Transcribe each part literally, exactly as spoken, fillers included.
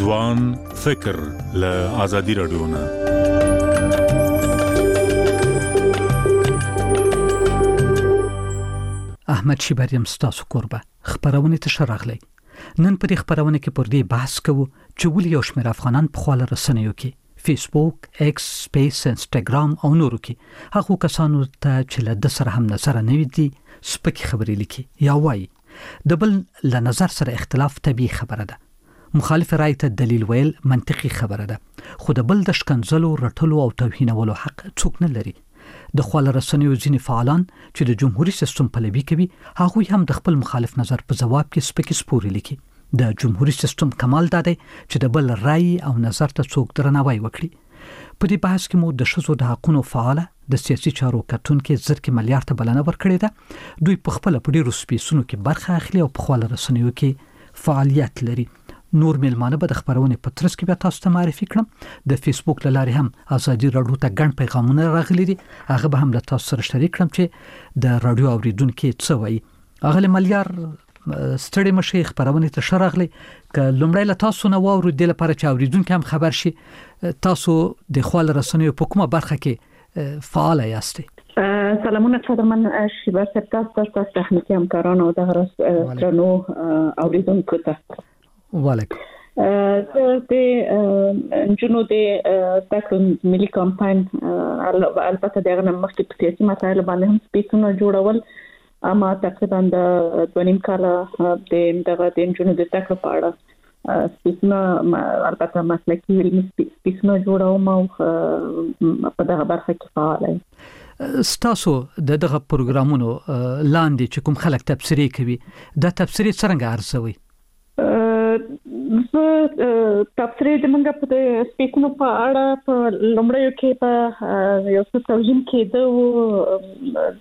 ځوان فکر له آزادي رادیو نه. احمد شیبریم ستاسو کوربه خبرونه ته شرغلی. نن په دې خبرونه کې پر دې بحث کوو چې ولې یو شمېر افغانان په خپل رسنیو کې فیسبوک، ایکس، سپیس، انسټاګرام او نورو کې هغه کسانو ته چې له د سره هم نظر نه وي دي سپکې خبرې لیکي یا وایي. د بل له نظر سره اختلاف طبیعي خبره ده. مخالف رای ته دلیل ویل منطقي خبره ده. خو د بل د شکنځلو، رټلو او توهینولو حق څوک نه لري. د خپل رسنیو ځینې فعالان چې د جمهوریت سیستم پلوي کوي هغه هم د خپل مخالف نظر په جواب کې سپکې سپورې لیکي. د جمهوریت سیستم کمال ده چې د بل رای او نظر ته څوک درناوی وکړي. په دې بحث کې مو د ښځو د حقوقو فعال د سیاسي چارو کتونکو زرکې ملیار ته بلنه ورکړې ده. دوی په خپل په ډیرو سپیسونو کې برخه اخلي او په خپل رسنیو کې فعالیت لري. نور ملمانه به د خبرونه په ترڅ کې به تاسو ته معرفي کړم. د فیسبوک لارې هم ازادي رادیو ته ګڼ پیغامونه راغلي دي. هغه به هم له تاسو سره شریک کړم چې د رادیو اوریدونکو څه وایي. هغه ملیار ستړي مشي خبرونه ته شرغلي ک لومړی له تاسو نه واورو د لپاره چې اوریدونکو هم خبر شي تاسو د خپل رسنیو په کومه برخه کې فعال یاستئ. سلامونه صدرمن شیبر سپتاس تاسو تخنیکی همکاران او د رسنیو اوریدونکو ته وعلیکم. د جنو د تاکل ملي کمپاین البته دغه مخکې په سیاسي مسایلو باندې هم سپیسونه جوړول، اما تقریبا د دونیم کاله د دغه د جنو د تاکل په اړه سپیسونه البته مسلکي علمي سپیسونه جوړوم او په دغه برخه کې فعال یم. ستاسو دغه پروګرامونو لاندې چې کوم خلک تبصرې کوي دا تبصرې څنګه ارزوي؟ زه تبصرې د منګه په سپیسونو په اړه په لومړیو کې په یو څه توجیم کېده او د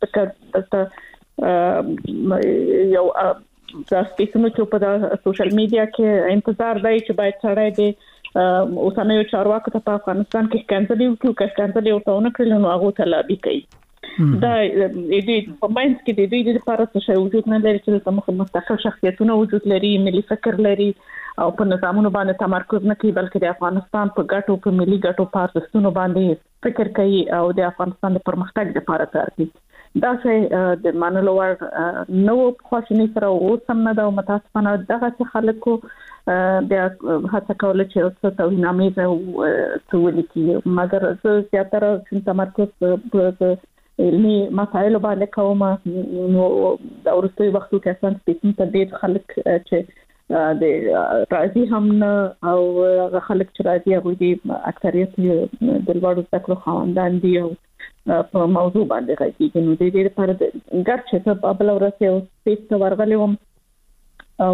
یو د سپیسونو چې په سوشل میډیا کې انتظار دی چې باید سړی د اوسنیو چارواکو ته په افغانستان کې کنځلې وکړي او کنځلې ورته ونه کړي نو هغه ته لابي کوي. دا د دې په ماینس کې د دې د لپاره څه وجود نه لري چې د مستقل شخصیتونو وجود لري، ملي فکر لري او په نظامونو باندې تمرکز نه کوي بلکې د افغانستان په ګټو په ملي ګټو په ارزښتونو باندې فکر کوي او د افغانستان د پرمختګ لپاره کار کوي. دا چې د منلو وړ نو خوشنی سره اوسم نه دا متاسفانه دغه خلکو د هڅه کوله چې څه توهینامې او څه ولیکي، مګر زه زیاتره تمرکز په علمي مسایلو باندې کوم. نو د ورستي وختو کې اساس سپیسن ته ډېر خلک چې د راځي هم او خلک چې راځي هغه دي اکثریت د لوړو تکلو خواندان دي او په موضوع باندې راځي. نو د دې لپاره ګر چې په بل ورځ یو سپیس ورغلی وم او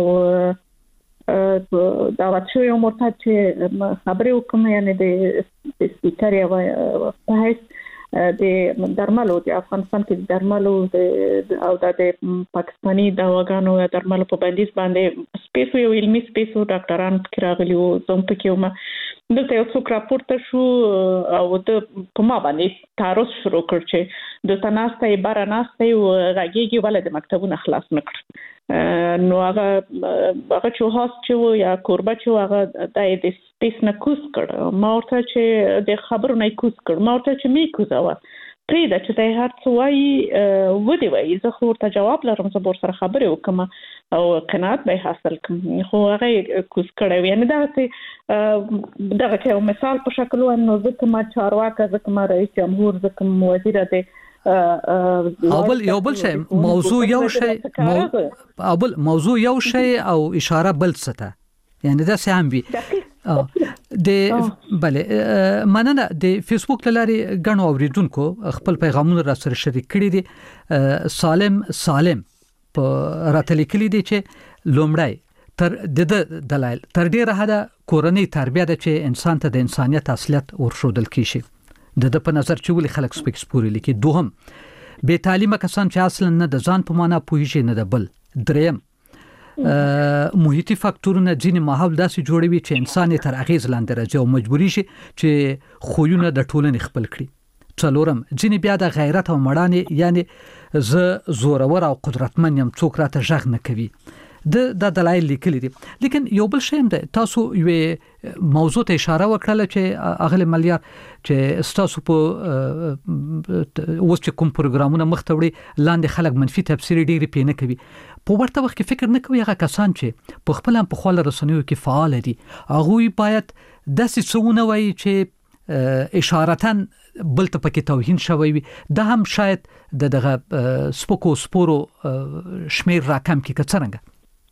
دا واچو یو مرتد چې خبرې وکم یعنی د سپیکر یو په هیڅ د درملو د افغانستان کې درملو او د پاکستاني دواګانو یا درملو په بندیز باندې سپیسو یو علمي سپیسو ډاکټران راغلي وو زم پکې ومه دلته یو څوک راپورته شو او د په ما باندې تعرض شروع کړ چې د تناسته بار ناسته او راګيږي ول د مکتبونو خلاص نکړ. نو هغه هغه چې هاست چې یا کوربه چې هغه د سپیس نه کوس کړ ما ورته چې د خبرو نه کوس کړ ما ورته چې می کوزاوه پرې دا چې ته هر څه وایي و دی وایي زه خو ورته جواب لرم زه بور سره خبرې وکم او قناعت به حاصل کړم خو هغه کوس کړی یعنی دا چې دغه یو مثال په شکل ونه ځکه ما چارواکه ځکه ما رئیس جمهور ځکه وزیر دی اول یو بل شی موضوع یو شی اول موضوع یو شی او اشاره بل څه ته یعنی دا سم وي د بله مننه. د فیسبوک لاري غنو اوریدونکو خپل پیغامونه را سره شریک کړي دي. سالم سالم په راتل کلی دي چې لومړی تر د دلایل تر ډیره حدا کورنۍ تربیه ده چې انسان ته د انسانيت اصلیت ورشودل کیشي. د د په نظر چې ولې خلک سپیک سپوري لیکي. دوهم بے تعلیمه کسان چې اصلا نه د ځان په معنا پوهیږي نه د بل. دریم محیطي فاکتورونه ځینې ماحول داسې جوړوي چې انسان تر اغیز لاندې راځي او مجبوري شي چې خوونه د ټولنې خپل کړي. څلورم ځینې بیا د غیرت او مړانې یعنی ز زورور او قدرتمن یم څوک راته ژغ نه کوي. د د دلایل لیکلي دي. لیکن یو بل شی هم ده تاسو یو موضوع ته اشاره وکړه چې اغله ملیار چې ستاسو په اوس چې کوم پروګرامونه مخته وړي لاندې خلک منفي تفسیر ډېری پینې کوي په ورته وخت کې فکر نه کوي هغه کسان چې په خپل هم په خپل رسنیو کې فعال دي هغه باید داسې څونه وایي چې اشارتن بل ته پکې توهین شوی وي دا هم شاید د دغه سپکو سپورو شمیر راکم کې کڅرنګ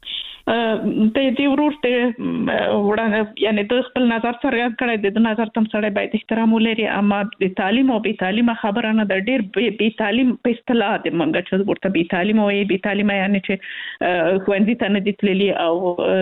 د دې ورور ته وړاندې یعنی د خپل نظر څرګند کړی د نظر تم سره باید احترام ولري اما د تعلیم او بي تعلیم خبره نه د ډېر بي تعلیم په اصطلاح د منګه چې ورته بي تعلیم او بي تعلیم یعنی چې خوندې ته نه دي تللي او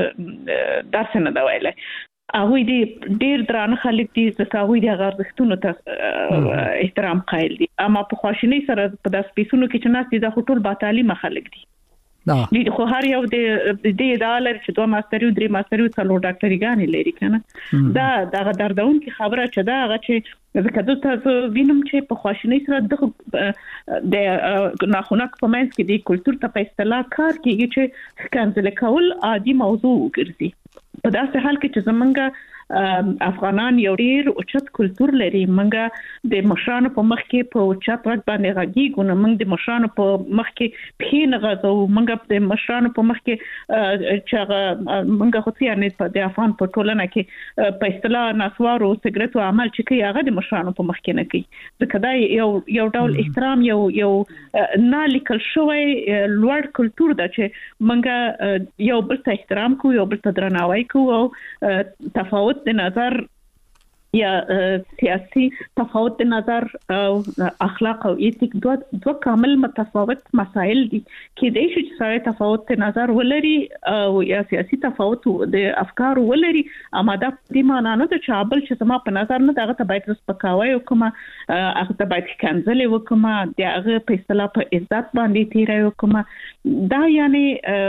درس نه دا ویلای هغه دې ډېر درانه خلک دي چې هغه دې غرضښتونو ته احترام قایل دي اما په خواشینی سره په داس پیسونو کې چې ناس دي د ټول با تعلیم خلک دي دي خو هر یو د دې ډالر چې دوه ماستر یو درې ماستر یو څلور ډاکټري غانې لري کنه دا دغه دردون کې خبره چې دا هغه چې زکه د تاسو وینم چې په خواشینی سره د د ناخونک په منځ کې د کلچر ته په اصطلاح کار کیږي چې کنځل کول عادي موضوع ګرځي په داسې حال کې چې زمونږ افغانان یو ډیر اوچت کلچر لري منګه د مشرانو په مخ کې په اوچت وخت باندې غږیږو نو موږ د مشرانو په مخ کې پین غزو موږ د مشرانو په مخ کې چې موږ خو یې په د افغان په ټولنه کې په اصطلاح نسوارو سیګریټو عمل چې کوي هغه د مشرانو په مخ کې نه کوي ځکه دا یو یو ډول احترام یو یو نه لیکل شوی لوړ کلچر دا چې موږ یو بل ته احترام کوو یو بل ته درناوی کوو او تفاوت د نظر یا سیاسي تفاوت د نظر او اخلاق او ایتیک دوه دوه کامل متفاوت مسائل دي کې د شي چې تفاوت د نظر ولري او یا سیاسي تفاوت د افکار ولري اما دا د معنا نه د چابل چې زما په نظر نه دغه ته باید سپکاوي وکم هغه ته باید کنځلې وکم دغه په اصطلاح په عزت باندې تیرې وکم دا یعنی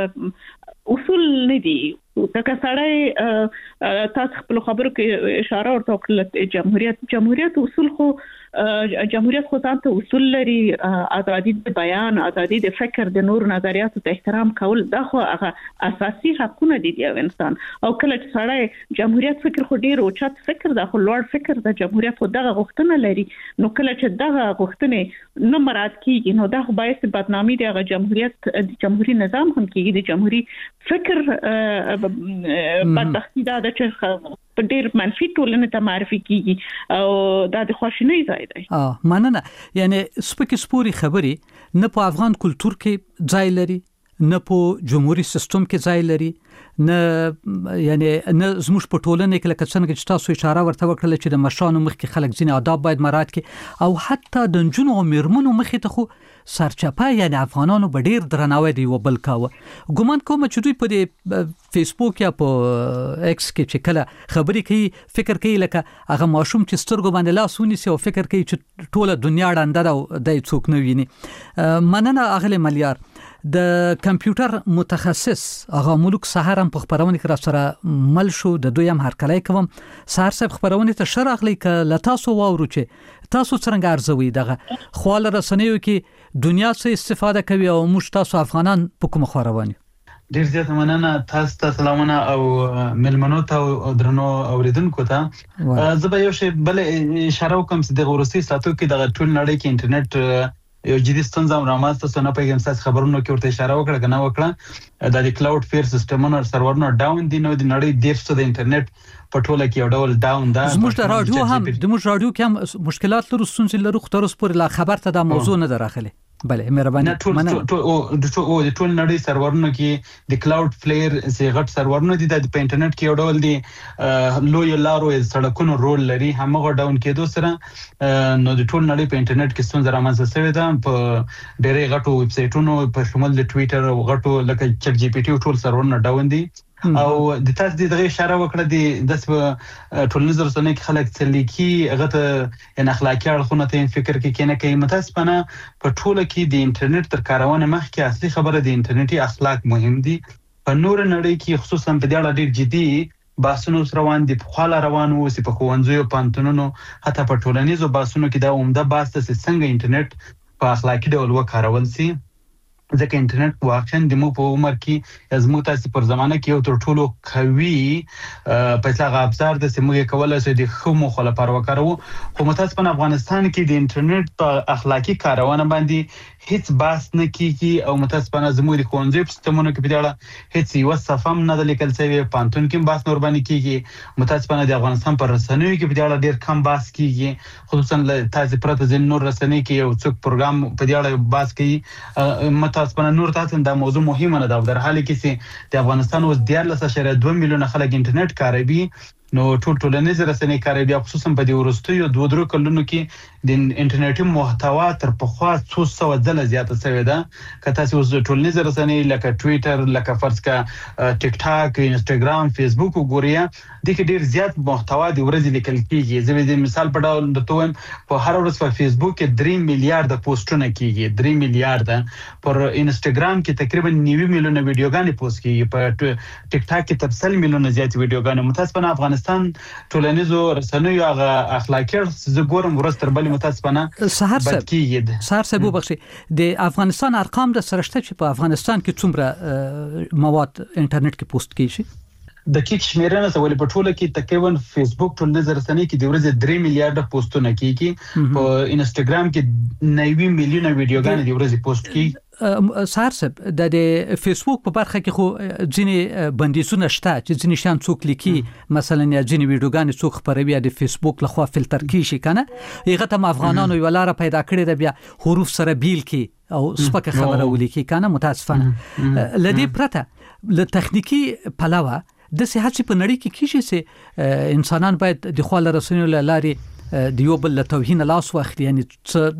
اصول نه دي تکه سړی تاسو خپل خبرو کې اشاره ورته وکړه جمهوریت جمهوریت اصول خو جمهوریت خو ځان ته اصول لري ازادي د بیان ازادي د فکر د نور نظریاتو ته احترام کول دا خو هغه اساسي حقونه دي د انسان او کله چې سړی جمهوریت فکر خو ډیر اوچت فکر دا خو لوړ فکر د جمهوریت خو دغه غوښتنه لري نو کله چې دغه غوښتنه نه مراد کیږي نو دا خو باعث بدنامي د جمهوریت د جمهوریت نظام هم کیږي د جمهوریت فکر بدبختی دا د چې په ډیر منفي ټولنه ته معرفي کیږي او دا د خوشنۍ ځای دی اه مننه یعنی سپکې سپوري خبري نه په افغان کلچر کې ځای لري نه په جمهوریت سیستم کې ځای لري نه یعنی نه زموږ په ټولنه کې لکه څنګه چې تاسو اشاره ورته وکړه چې د مشرانو مخ کې خلک ځینې آداب باید مراعات کړي او حتی د نجونو او میرمنو مخ ته خو سرچپه یعنی افغانانو به ډیر درناوی دی وبل کاوه ګومان کوم چې دوی په د فیسبوک یا په ایکس کې چې کله خبرې کوي فکر کوي لکه هغه ماشوم چې سترګو باندې لاس ونیسي او فکر کوي چې ټوله دنیا ډنده ده او دای څوک نه ویني مننه اغله ملیار د کمپیوټر متخصص هغه ملک سحر هم په خبرونه کې را سره مل شو د دوی هم هرکلای کوم سحر صاحب خبرونه ته شرغلی ک لتاسو واورو چې تاسو څنګه ارزوي دغه خپل رسنیو کې دنیا څخه استفاده کوي او موږ تاسو افغانان په کوم خوروانی ډیر زیات مننه تاسو ته سلامونه او ملمنو ته او درنو اوریدونکو ته زه به یو شی بل اشاره وکم چې د روسي ساتو کې د ټول نړۍ کې انټرنیټ یو جدي ستونزه رامنځته شوه نه پیغام تاسو خبرونو کې ورته اشاره وکړه کنه وکړه د کلاود فیر سیستمونو سرورونو ډاون دي نو د نړۍ ډیر څه د انټرنیټ په ټوله کې یو ډول ډاون ده زموږ د رادیو هم د موږ رادیو کې هم مشکلات لرو ستونزې لرو خو تر اوسه پورې لا خبر ته د موضوع نه دراخله بله مهرباني مننه او د ټول نړۍ سرورونو کې د کلاود فلیر سي غټ سرورونو دي د په انټرنیټ کې یو ډول دي لوی لارو سړکونو رول لري همغه ډاون کېدو سره نو د ټول نړۍ په انټرنیټ کې ستونزه رامنځته شوې ده په ډېرې غټو ویب سایټونو په شمول د ټوئیټر او غټو لکه چټ جی پی ټي ټول سرورونه ډاون دي او د تاسو د دغه اشاره وکړه د د ټولنیز رسنۍ کې خلک څلیکي هغه ته ان اخلاقی اړخونه ته فکر کې کینه کوي متاسفانه په ټوله کې د انټرنیټ تر کارونه مخکې اصلي خبره د انټرنیټي اخلاق مهم دي په نور نړۍ کې خصوصا په دې اړه ډېر جدي باسونو روان دي په خاله روان وو چې په خوندزیو پانتونونو حتی په ټولنیزو باسونو کې دا عمده باس ته څنګه انټرنیټ په اخلاقی ډول وکارول سي ځکه انټرنیټ واقعا د مو په عمر کې زموږ تاسو پر زمانه کې یو تر ټولو قوي پیسې غابزار د سیمه کولای شي د خو مخ لپاره وکړو خو متاسفانه په افغانستان کې د انټرنیټ په اخلاقی کارونه باندې هیڅ باس نه کیږي او متاسفانه زموږ د ښوونځي په سیستمونو کې په اړه هیڅ یو صفم نه د لیکل شوی پانتون کې باس نور باندې کیږي متاسفانه د افغانستان پر رسنیو کې په اړه ډیر کم باس کیږي خصوصا تاسو پرته د نور رسنۍ کې یو څوک پروګرام په اړه باس کوي تاسو نور تاسو دا موضوع مهمه نه ده در حاله کې چې د افغانستان اوس دیارلس اشاریه دوه میلیونه خلک انټرنیټ کاروي نو ټول ټولنیز رسنۍ کاروي خصوصا په دې ورستیو دوه درو کلونو کې د انټرنیټي محتوا تر پخوا څو سو ځله زیاته شوې ده که تاسو اوس ټولنیز رسنۍ لکه ټوئیټر لکه فرض کا ټیک ټاک انستګرام فیسبوک وګورئ د کې ډیر زیات محتوا د ورځې لیکل کیږي زه د مثال په ډول د توم په هر ورځ په فیسبوک کې درې میلیارډ پوسټونه کیږي درې میلیارډ پر انستګرام کې تقریبا نوي میلیونه ویډیوګانې پوسټ کیږي په ټیک ټاک کې تفصیل میلیونه زیات ویډیوګانې متاسفانه افغانستان ټولنیزو رسنیو هغه اخلاقی زه ګورم ورځ تر بلې متاسفانه سهار صاحب سهار صاحب وبخښي د افغانستان ارقام د سرشته چې په افغانستان کې څومره مواد انټرنیټ کې پوسټ کیږي دقیق شمیرنه سوال په ټوله کې تقریبا فیسبوک ټولنیز رسنۍ کې د ورځې درې میلیارډ پوسټونه کیږي په انستګرام کې نوي میلیونه ویډیوګانې د ورځې پوسټ کیږي سهار صاحب د فیسبوک په برخه کې خو ځینې بندیزونه شته چې ځینې شان څوک لیکي مثلا یا ځینې ویډیوګانې څوک خبروي د فیسبوک لخوا فلټر کیږي کنه هغه ته افغانانو یو لار پیدا کړی د بیا حروف سره بیل کی او سپکه خبره ولیکي کنه متاسفانه لدی پرته ل تخنیکی پلاوه د صحت په نړۍ کې کیږي چې انسانان باید د خپل رسنیو لارې د یو بل توهین لاس واخلي یعنی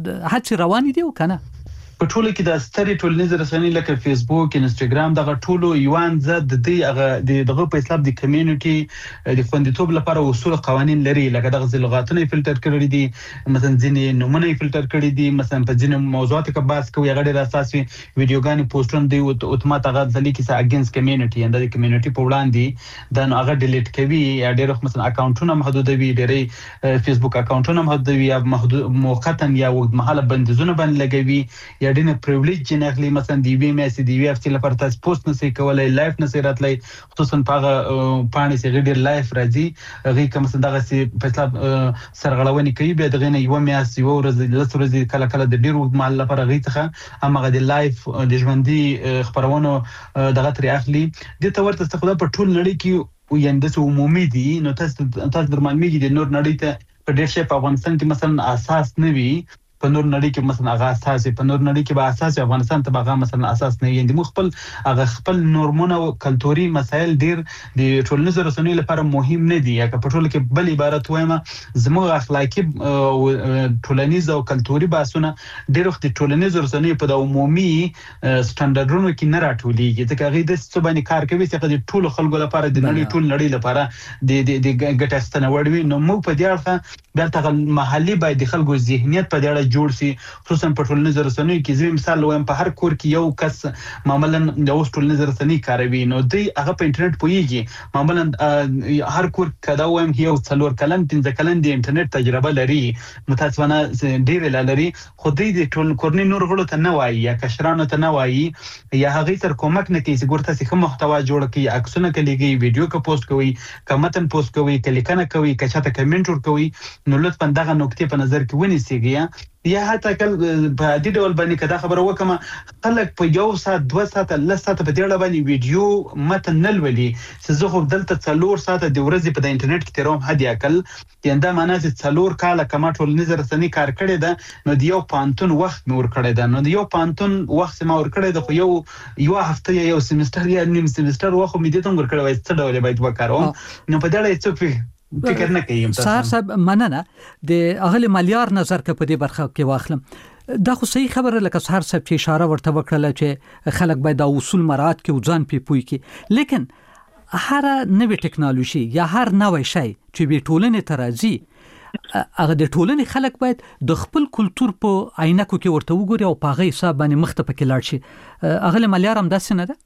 هڅه روان دي کنه په ټوله کې د ستري ټولنیز رسنۍ لکه فیسبوک انستګرام دغه ټولو یوان زد د دې هغه دغه په حساب د کمیونټي د خوندیتوب لپاره اصول قوانين لري لکه دغه لغاتونه فلټر کړی دي مثلا ځینې نمونه فلټر کړی دي مثلا په ځینې موضوعاتو کې بحث کوي هغه ډېر اساسي ویډیوګانې پوسټونه دی او اتومات هغه ځلې کې سره اگینست کمیونټي اند د کمیونټي په وړاندې دا نو هغه ډیلیټ کوي یا ډېر مثلا اکاونټونه محدودوي ډېرې فیسبوک اکاونټونه محدودوي یا محدود موقتا یا وخت مهاله بندیزونه باندې لګوي یا ډینه پریویلیج جنخلی مثلا دی وی مې سي دی وی اف تی لپاره تاسو پوسټ نسي کولای لایف نسي راتلای خصوصا په پانی سي غیر لایف راځي غي کوم څه دغه سي په حساب سرغړونې کوي به دغه نه یو میاس یو ورځ لس ورځې کله کله د ډیر وخت مال لپاره غي څخه هغه د لایف د ژوندۍ خبرونو دغه تر اخلي د تور ته خدا په ټول نړۍ کې یعنی د عمومي دي نو تاسو تاسو درمانمي دي نور نړۍ ته په ډیر شي په افغانستان کې مثلا اساس نه وي په نور نړۍ کې مثلا هغه اساس په نور نړۍ کې به اساس افغانستان ته هغه مثلا اساس نه وي د خپل هغه خپل نورمونه او کلتوري مسایل ډیر د ټولنیزو رسنیو لپاره مهم نه دي یا په ټول کې بل عبارت وایم زموږ اخلاقی ټولنیز او کلتوري باسونه ډیر وخت د ټولنیزو رسنیو په د عمومي سټانډرډونو کې نه راټولېږي ځکه هغه د څه باندې کار کوي چې د ټول خلکو لپاره د نړۍ ټول نړۍ لپاره د د ګټه ستنوړ وي نو موږ په دې اړه بیا ته محلي باید د خلکو ذهنیت په دې اړه جوړ شي خصوصا په ټولنیزو رسنیو کې زموږ مثال وایم په هر کور کې یو کس معمولا د اوس ټولنیزو رسنۍ کاروي نو دوی هغه په انټرنیټ پوهیږي معمولا هر کور کدا وایم یو څلور کلن پنځه کلن د انټرنیټ تجربه لري متاسفانه ډیر لري خو دوی د ټول کورنۍ نور غړو ته نه وایي یا کشرانو ته نه وایي یا هغه تر کومک نه کوي چې ګورته څه محتوا جوړ کړي عکسونه کوي ویډیو کا پوسټ کوي کمنټ پوسټ کوي کلیکنه کوي کچاته کمنټ ور کوي نو لطفا دغه نقطې په نظر کې ونیسئ یا حتی کله په دې ډول باندې کدا خبره وکم خلک په یو ساعت دوه ساعت لس ساعت په دې ډول باندې ویډیو متن نلولي چې زه خو دلته څلور ساعت د ورځې په انټرنیټ کې تیروم هدي اکل ینده معنا چې څلور کاله کما ټول نظر رسنۍ کار کړی ده نو د یو پانتون وخت مور کړی ده نو د یو پانتون وخت ما ور کړی ده خو یو یو هفته یا یو سیمستر یا نیم سیمستر وخت مې دې ته ور کړی وای څه ډول باید وکړم نو په دې اړه څه فکر نه کوم سهار صاحب مننه د اغلی مالیار نظر کې په دې برخه کې واخلم دا خو صحیح خبره لکه سهار صاحب چې اشاره ورته وکړه چې خلک باید د اصول مراعات کې ځان پی پوي کې لیکن هر نوې ټکنالوژي یا هر نوې شی چې به ټولنې ترازی هغه د ټولنې خلک باید د خپل کلچر په عینکو کې ورته وګوري او په هغه حساب باندې مخ ته پکې لاړ شي اغلی مالیار هم داسې نه ده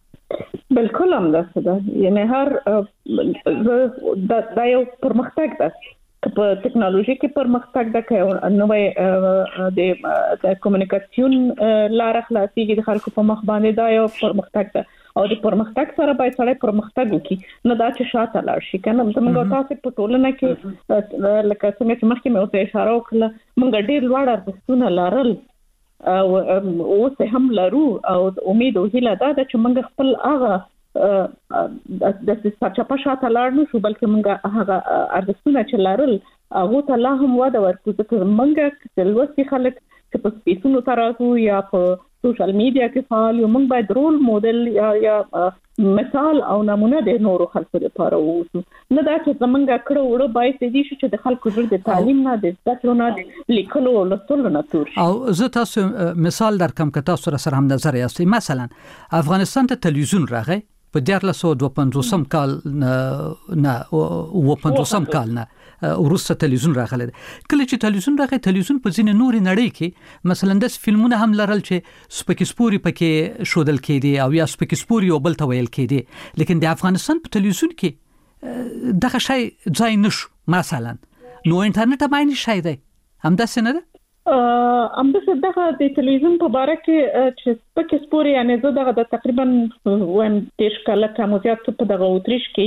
بالکل هم داسې ده یعنی هر دا یو پرمختګ ده په ټیکنالوژي کې پرمختګ د نوې د کومونیکاسیون لار خلاصيږي د خلکو په مخ باندې دا یو پرمختګ ده او د پرمختګ سره باید سره پرمختګ وکړي نه دا چې شاته لاړ شي کنه موږ تاسو په ټولنه کې لکه څنګه چې مخکې مې اوسه اشاره وکړه موږ ډېر لوړ ارزښتونه لرل او اوس هم لرو او امید او هیله ده چې موږ خپل هغه د څه په شاته لاړ نو شو بلکې موږ هغه ارزښتونه چې لرل هغه ته لا هم وده ورکړو ځکه موږ چې لوستي خلک چې په سپیسونو ترازو یا په سوشل میډیا کې فعال یو موږ باید رول موډل یا یا مثال او نمونه د نورو خلکو لپاره ووسو نه دا چې زمونږ کړه وړه باید دې شي چې د خلکو ژوند د تعلیم نه د زده کړو نه د لیکلو او لوستلو نه تور او زه تاسو مثال درکم که تاسو سره هم نظر یاستئ مثلا افغانستان ته تلویزیون راغی په دیارلس سوه دوه پنځوسم کال نه اوه پنځوسم کال نه وروسته تلویزیون راغلی کله چې تلویزیون راغی تلویزیون په ځینې نورې نړۍ کې مثلا د فلمونه هم لرل چې سپکې سپوري پکې ښودل کېدې او یا سپکې سپوري یو بل ته ویل کېدې لیکن د افغانستان په تلویزیون کې دغه شی ځای نشو مثلا نو انټرنیټ هم عیني شی دی همداسې نه ده ام د صدقه د تلویزیون په باره کې چې پکې سپوري یعنی زه دغه د تقریبا وان دیش کله کوم زیات په دغه اوتریش کې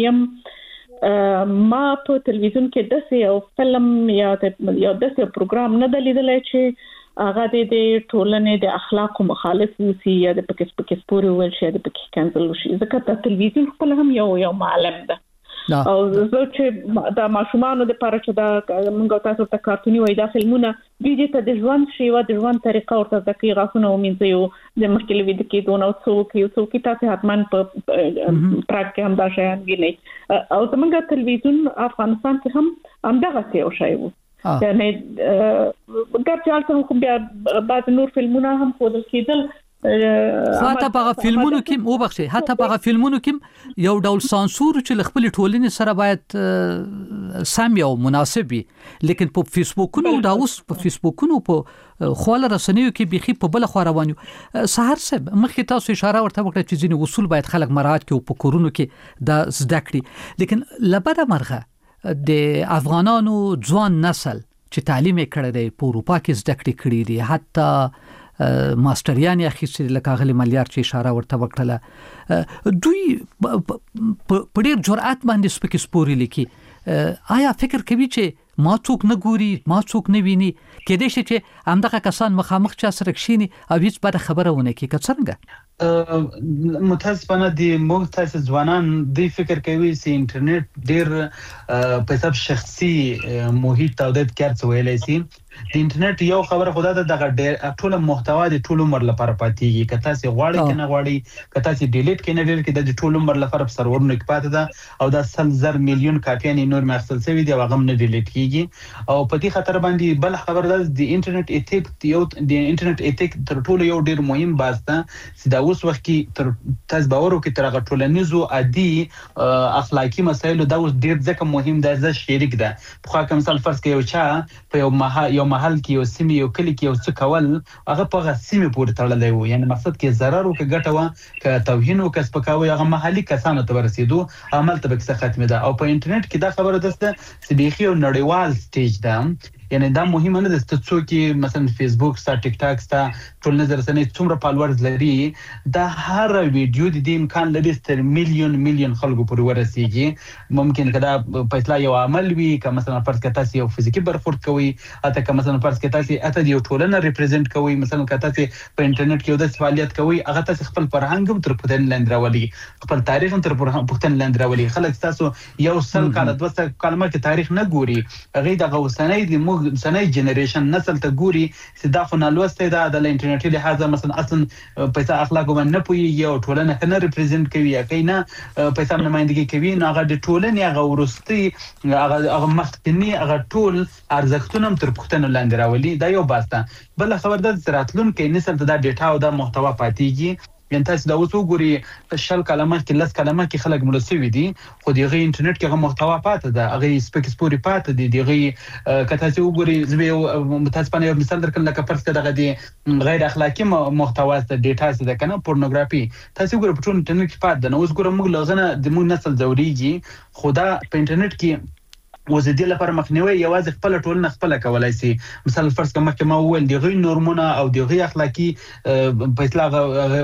يم ما په تلویزیون کې د یو فلم یا د یو د پروګرام نه دلیدلای چې هغه د ټولنې د اخلاق مخالف وسی یا د پکې پکې سپوري ول شي د پکې کانسل شي ځکه د تلویزیون خپل هم یو یو معلم ده او زه چې د ماشومانو د لپاره چې دا موږ تاسو ته کارتونی وای دا فلمونه دې ته د ژوند شی و د ژوند طریقه ورته د کې غاښونه ومنځي او د مخکې وید کې دونه څوک یو څوک تاسو حتمان په پراک کې هم دا شیان ویني او زمونږ تلویزیون افغانستان کې هم همدغه څه یو شی وو یعنی ګر چالت هم بیا بعد نور فلمونه هم خودل کېدل حتی په فلمونو کې او بخښي حتی په فلمونو کې یو ډول سانسور چې خپل ټولنې سره باید سم یو مناسب وي لیکن په فیسبوکونو دا اوس په فیسبوکونو په خواله رسنیو کې بيخي په بل خو روانو سحر صاحب مخکې تاسو اشاره ورته وکړه چې ځینې اصول باید خلک مراعات کړي او په کورونو کې دا زده کړي لیکن لبره مرغه د افغانانو ځوان نسل چې تعلیم یې کړی دی په اروپا کې زده کړې کړي دي حتی ماستریان اخیستل لکه غلي ملیار چې اشاره ورته وکړه دوی په ډېر جرأت باندې سپکې سپوري لیکي آیا فکر کوي چې ما څوک نه ګوري ما څوک نه ویني کېدای شي چې همدغه کسان مخامخ چا سره کښیني او هیڅ بده خبره ونه کوي که څنګه متاسفانه د موږ تاسو ځوانان د فکر کوي چې انټرنیټ ډېر په حساب شخصي محیط او د کار څه ویلای شي د انټرنیټ یو خبره خدا ته دغه ډېر ټول محتوا د ټول عمر لپاره پاتېږي که تاسو غواړئ کنه غواړئ که تاسو ډیلیټ کینې ډیلیټ کې د ټول عمر لپاره په سرورونو کې پاتې ده او دا سل زر میلیون کاپیان نور مخصل شوی دی هغه نه ډیلیټ کیږي او په دې خاطر باندې بل خبر ده د انټرنیټ ایتیک یو د انټرنیټ ایتیک تر ټولو یو ډېر مهم باس ده چې دا اوس وخت کې تر تاسو باور وکړئ تر هغه ټولنیزو عادي اخلاقی مسایل دا اوس ډېر ځکه مهم ده چې شریک ده په خاطر مثال فرض کړئ یو چا په یو محل یو محل کې یو سیمه یو کلی کې یو څه کول هغه په هغه سیمه پورې تړلې وو یعنی مقصد کې ضرر او کې ګټه و ک توهین او کس پکاوي هغه محلي کسانو ته ورسېدو عمل ته به ختمه ده او په انټرنیټ کې دا خبره ده چې بيخي یو نړیوال سټیج ده یعنی دا مهمه نه ده چې څوک مثلا فیسبوک ستا ټیک ټاک ستا ټول نظر سنې څومره فالوورز لري دا هر ویډیو د دې امکان لري تر میلیون میلیون خلکو پورې ورسیږي ممکن کدا په اصلاح یو عمل وي که مثلا فرض کړه تاسو یو فزیکی برخورد کوي اته که مثلا فرض کړه تاسو اته یو ټولنه ریپرزینټ کوي مثلا که تاسو په انټرنیټ کې یو د فعالیت کوي هغه تاسو خپل فرهنګ هم تر پدن لاندې راولي خپل تاریخ هم تر پدن لاندې راولي خلک تاسو یو سل کاله دوه سل کلمه کې تاریخ نه ګوري هغه د غوسنۍ د سنۍ جنریشن نسل ته ګوري چې دا خو نه لوسته ده د انټرنیټي لحاظه مثلا اصلا پیسې اخلاق باندې نه پوي یو ټولنه نه ریپرزینټ کوي یا کینا پیسې نمائندګي کوي نو هغه د ټولنې هغه ورستي هغه هغه مخکنی هغه ټول ارزښتونه تر پختنه لاندې راولي دا یو باسته بل خبر ده زراتلون کې نسل ته دا ډیټا او دا محتوا پاتېږي یعنی تاسو دا اوس وګورئ شل کلمه کې لس کلمه کې خلک ملسوي دي خو دغه انټرنیټ کې هغه محتوا پاتې ده هغه سپیک سپوري پاتې دي دغه کته چې وګورئ زه متاسفانه یو مثال درکړم لکه فرض کړه دغه دي غیر اخلاقی محتوا ست ډیټا ست ده کنه پورنوګرافي تاسو وګورئ په ټول انټرنیټ کې پاتې ده نو اوس ګورم موږ لغنه د موږ نسل ضروريږي خدا په انټرنیټ کې وزدي لپاره مخنیوي یوازې خپل ټولنه خپل کولای شي. مثلا فرض کړه مخکې ما وویل د غي نورمونه او د غي اخلاقی په اطلاق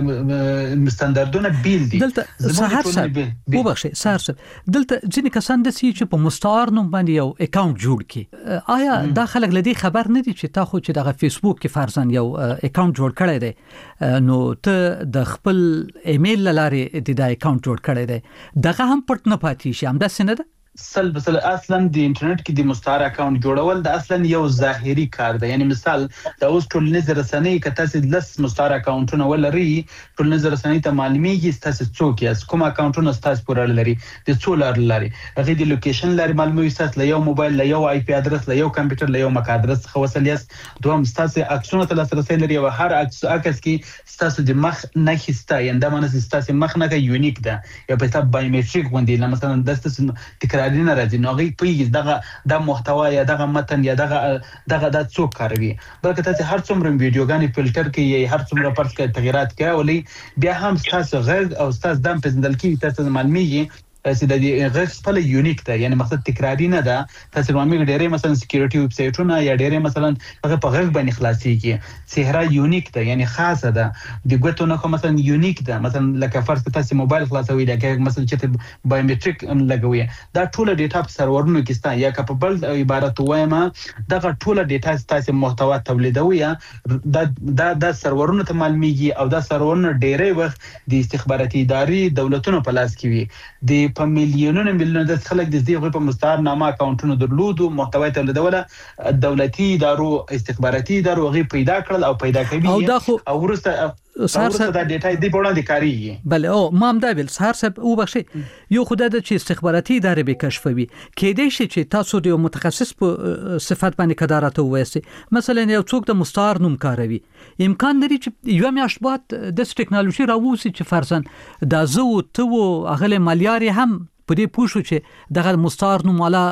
ستاندردونه بیل دي. دلته سهار صاحب وبخښه سهار صاحب دلته ځینې کسان د سې چې په مستعار نوم باندې یو اکاونټ جوړ کړي، آیا دا خلک لدی خبر نه دي چې تا خو چې دغه فیسبوک کې فرضاً یو اکاونټ جوړ کړی دی، نو ته د خپل ایمیل لارې د دا اکاونټ جوړ کړی دی، دغه هم پټ نه پاتې شي؟ هم دا څه نه ده؟ سل بسل اصلا د انټرنیټ کې د مستعار اکاونټ جوړول د اصلا یو ظاهري کار دی. یعنی مثال د اوس ټولنیز رسنۍ که تاسو لس مستعار اکاونټونه ولري، ټولنیز رسنۍ ته معلومیږي تاسو څوک یاست، کوم اکاونټونه تاسو پورې لري، د څو لار لري، هغه د لوکیشن لري معلوموي، تاسو له یو موبایل له یو آی پی ادرس له یو کمپیوټر له یو مک ادرس څخه وصل یاست، دوم تاسو عکسونه ته لاسرسي لري او هر عکس عکس کې تاسو د مخ نه خسته، یعنی دا معنی تاسو مخ نه یونیک ده یا په حساب بایومټریک باندې مثلا د تاسو تکراری نه راځي، نو هغه پیږي دغه د محتوا یا دغه متن یا دغه دغه د څوک کاروي. بلکې تاسو هر څومره ویډیوګانې فلټر کوي یا هر څومره پرس کې تغیرات کوي ولې بیا هم تاسو غږ او تاسو دم پېژندل کیږي، تاسو معلومیږي چې د دې غږ خپل یونیک ده، یعنی مقصد تکراری نه ده. تاسو معلومیږي ډېرې مثلا سکیورټي ویب سایټونه یا ډېرې مثلا هغه په غږ باندې خلاصيږي، چهره یونیک ده یعنی خاصه ده، د ګوتو نه کوم مثلا یونیک ده، مثلا لکه فرض کړئ تاسو موبایل خلاصوي لکه مثلا چې بایومټریک لګوي، دا ټوله ډیټا په سرورونو کې ستا یا کپبل عبارت وایم دغه ټوله ډیټا تاسو محتوا تولیدوي، دا دا د سرورونو ته معلومیږي او دا سرورونه ډېرې وخت د استخباراتي ادارې دولتونو په لاس کې وي. د په میلیونونو میلیونونو د خلک د دې په مستعار نامه اکاونټونو درلودو، محتوی تولیدوله، دولتي ادارو استخباراتي ادارو غي پیدا کړل او پیدا کوي او ورسته سهار صاحب دا ډیټا دی په وړاندې کاریږي. بله او ما هم دا ویل سهار صاحب وبخښئ، یو خدای د چې استخباراتي ادارې به کشفوي، کېدای شي چې تاسو د یو متخصص په صفت باندې کدارت ووایسي، مثلا یو څوک د مستعار نوم کاروي، امکان لري چې یو میاشت بعد د ټکنالوژي راووسي چې فرضاً دا زه او ته او هغه مالیاري هم په دې پوه شو چې دغه مستعار نوم والا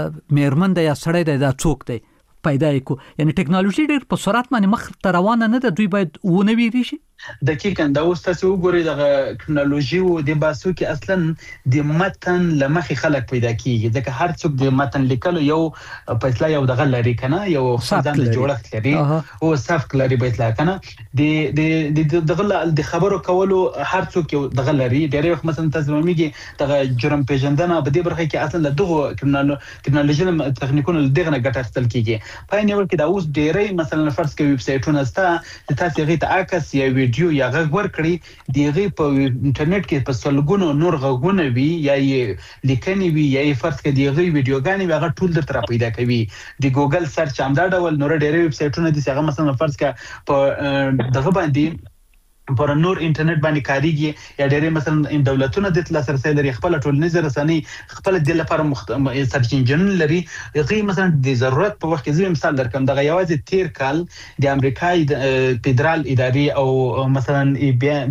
میرمن دی یا سړی دی دا څوک دی پیدا یې، یعنی ټکنالوژي ډېر په سرعت باندې مخ ته روانه نه ده، دوی باید ونه ویری شي. دقیقاً دا اوس تاسو وګورئ د ټکنالوژي او د باسو کې اصلا د متن لمخې خلک پیدا کیږي، ځکه هر څوک د متن لیکلو یو په اصطلاح یو دغه لري کنه، یو ځان د جوړښت لري او سافت لري په اصطلاح کنه، د د دغه د خبرو کولو هر څوک یو دغه لري. ډېر وخت مثلا تاسو ومنګي دغه جرم پیژندنه په دې برخه کې اصلا دغه ټکنالوژي تخنیکونو دغه نه ګټه اخیستل کیږي. په یوه ور کې دا اوس ډېرې مثلا فرض کوي ویب سایټونه ستا تاسو غي ته عکس یا ویډیو یا غږ ورکړي، دیغه په انټرنیټ کې په سلګونو نور غږونه وي یا یې لیکنې وي یا یې فرض کړي دیغه ویډیوګانې هغه ټول در تر پیدا کوي. د ګوګل سرچ هم دا ډول نور ډېرې ویب سایټونه دي چې هغه مثلا فرض کړه په دغه باندې پر نور انټرنیټ باندې کاریږي یا ډېرې مثلا دولتونه د لاسرسي لري، خپل ټولنیز رسنۍ خپل د لپاره مخت... سرچ انجن لري، غي مثلا د ضرورت په وخت کې زه مثال درکم دغه یوازې تیر کال د امریکای فدرال ادارې او مثلا ای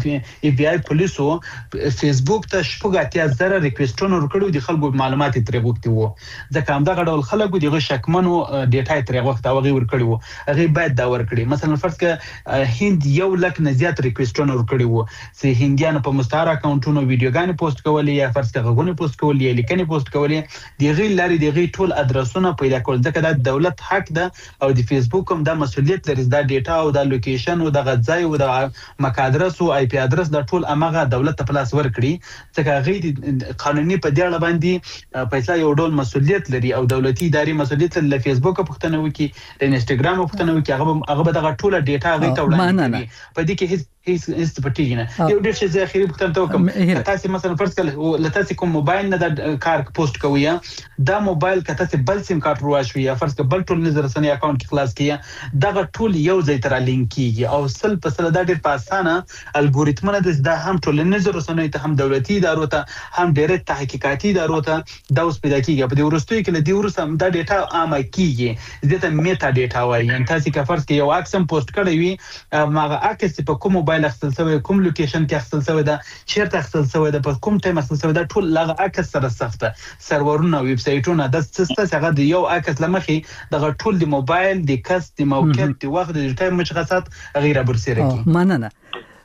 بی آی پولیسو فیسبوک ته شپږ اتیا زره ریکوېسټونه ورکړو، د خلکو معلومات ترې غوښتي وو، ځکه هم دغه ډول خلکو دغه شکمنو ډیټا ترې غوښته او غي ورکړي وو، هغه باید دا ورکړي. مثلا فرض کړه هند یو لک نه زیات ریکوېسټ ستونه ورکړي وو چې هندیانو په مستعار اکاونټونو ویډیوګانې پوسټ کولې یا فرض کړه غوونه پوسټ کولې یا لیکنې پوسټ کولې، دغه لاري دغه ټول ادرسونه پیدا کول، ځکه د دولت حق ده او د فیسبوک هم د مسولیت لري د ډیټا او د لوکیشن او د غځای او د مک ادرس او آی پی ادرس د ټول امغه دولت ته پلاس ورکړي، ځکه غي قانوني په دی اړه باندې پیسې یو ډول مسولیت لري او دولتي ادارې مسولیت لري. فیسبوک پښتنه وکي، د انستګرام پښتنه وکي، هغه هغه دغه ټول ډیټا غي ته وړاندې کوي. په دې کې هیڅ هیڅ هیڅ پټیږي نه. یو ډېر څه اخیری پښتنه ته کوم تاسو مثلا فرض کړئ لته کوم موبایل نه د کار پوسټ کوي، دا موبایل کته څه بل سیم کارت رواشوي یا فرض کړئ بل ټول نظر رسنۍ اکاونټ کې خلاص کیه، دغه ټول یو ځای تر لینک کیږي او سل په سل دا ډېر په اسانه الګوریتمونه د هم ټول نظر رسنۍ ته هم دولتي ادارو ته هم ډېر تحقیقاتي ادارو ته دا اوس پیدا کیږي. په دې ورستوي کې د دې ورسم دا ډیټا عامه کیږي، دته میتا ډیټا وایي. ان تاسو که فرض کړئ یو عکس پوسټ کړی وي، ماغه عکس په کوم موبایل اخیستل شوی، کوم لوکیشن کې اخیستل شوی دا، چیرته اخیستل شوی دا، په کوم ټایم اخیستل شوی دا، ټول لغه عکس سره سخته سرورونه ویب سایټونه د څه څه هغه د یو عکس لمخې دغه ټول د موبایل د کس د موقعیت د وخت د ټایم مشخصات غیر برسېره کی. مننه.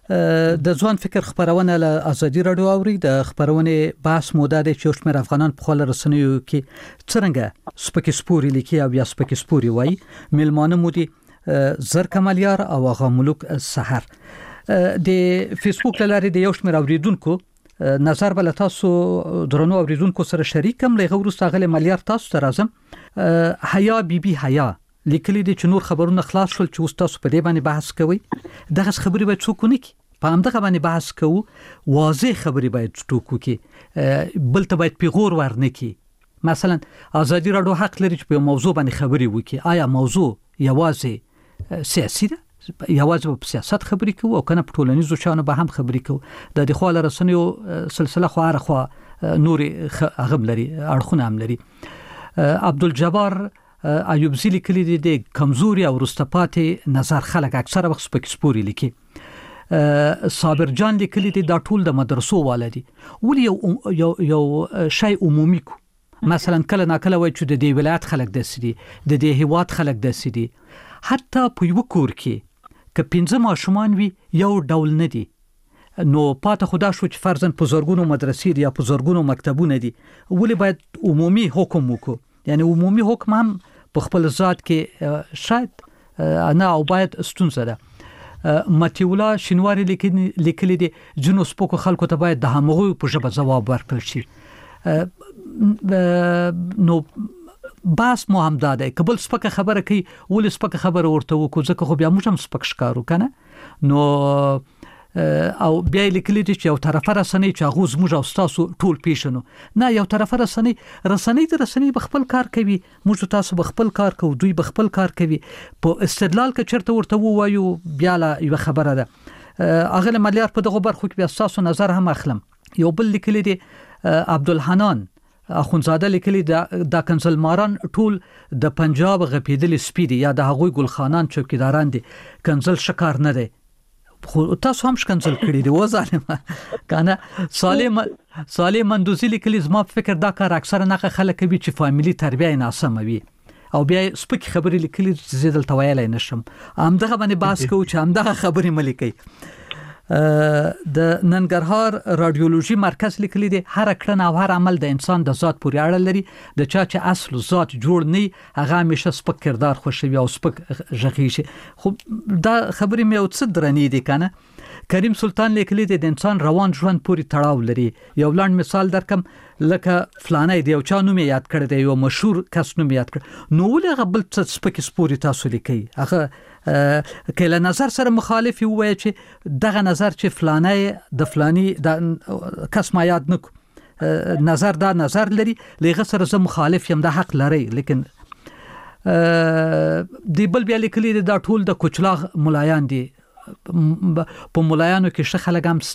د ځوان فکر خبرونه له ازادي رادیو اوري د خبرونه بحث موده د چوشمر افغانان په خپل رسنیو کې څنګه سپک سپوري لیکي او یا سپک سپوري وای ملمانه مودي زر کمالیار او هغه ملک سحر د فیسبوک لاري د یوشمر اوریدونکو نظر بل تاسو درنو اوریدونکو سره شریکم لغه ورسته غل مالیار تاسو ته راځم حیا بی بی حیا لیکلي دي چې نور خبرونه خلاص شول چې تاسو په دې باندې بحث کوئ دغه خبرې به څوک نه کوي په همدغه باندې بحث کوو واضح خبرې باید ټوکو کې بل ته باید پیغور ورنه کی مثلا ازادي رادیو حق لري چې په موضوع باندې خبرې وکړي آیا موضوع یوازې سیاسي ده یوازې په سیاست خبرې کوو او کنه په ټولنیزو شانو به هم خبرې کوو د دخول رسنیو سلسله خو ارخوا نور غم لري اړخونه هم لري عبدالجبار ایوب زیلی کلی دی د کمزوري او رستپاتې نظر خلک اکثره وخت سپک سپوري لیکي صابر جان لیکلی دی دا ټول د مدرسو والدي ولې یو یو یو شی عمومي کو مثلا کله ناکله وای چې د دې ولایت خلک دسي د دې هیواد خلک دسي حتی په یو کور کې ک پنځه ماشومان وي یو ډول نه دي نو پاته خدا شو چې فرضاً په زورګونو مدرسې یا په زورګونو مکتبونه دي ولې باید عمومي حکم وکړو یعنی عمومي حکم هم په خپل ذات کې شاید انا او باید ستونزه ده متیولا شینواری لیکلي دي جنو سپوکو خلکو ته باید د همغوی په ژبه ځواب ورکړل شي نو باس مو هم داده کبل سپکه خبره کوي ول سپکه خبره ورته وکړو ځکه خو بیا موږ هم سپک ښکارو کنه نو او بیا لیکلي دي چې یو طرفه رسنۍ چې هغه زموږ او تاسو ټول پیښنو نه یو طرفه رسنۍ رسنۍ د رسنۍ بخپل کار کوي موږ تاسو بخپل کار کوو دوی بخپل کار کوي په استدلال کې چرته ورته وایو بیا لا یو خبره ده اغه مالیار په دغه برخو کې بیا تاسو نظر هم اخلم یو بل لیکلي دي عبدالحنان اخونزاده لیکلي د کنزلماران ټول د پنجاب غپیدل سپیدي یا د هغوی ګلخانان چوکیداران دي کنزل شکار نه دي خو تاسو هم شکنزل کړی دی و ظالم کنه سالم سالم مندوزی لیکلی زما فکر دا کار اکثره نه خلک کوي چې فامیلی تربیه ناسمه وي او بیا سپک خبرې لیکلي چې زیدل توایل نشم همدغه باندې باس کو چې همدغه خبرې ملکی د ننګرهار رادیولوژي مرکز لیکلي دی هر کړه او هر عمل د انسان د ذات پورې اړه لري د چا چې اصل ذات جوړ نه هغه همیشه سپک کردار خوشوي او سپک ژغي شي خو دا خبرې مې او څه درنې دي کنه کریم سلطان لیکلی دی د انسان روان ژوند پورې تړاو لري یو لاند مثال درکم لکه فلانه دی او چا نوم یاد کړی دی یو مشهور کس نوم یاد کړ نو ولې غبل څه سپک سپوري تاسو لیکي هغه کله نظر سره مخالف وي چې دغه نظر چې فلانه د فلانی د کس ما یاد نک نظر دا نظر لري لغه سره زه مخالف یم د حق لري لیکن دی بل بیا لیکلی دا ټول د کوچلاغ ملایان دي په ملایانو کې ش خلک هم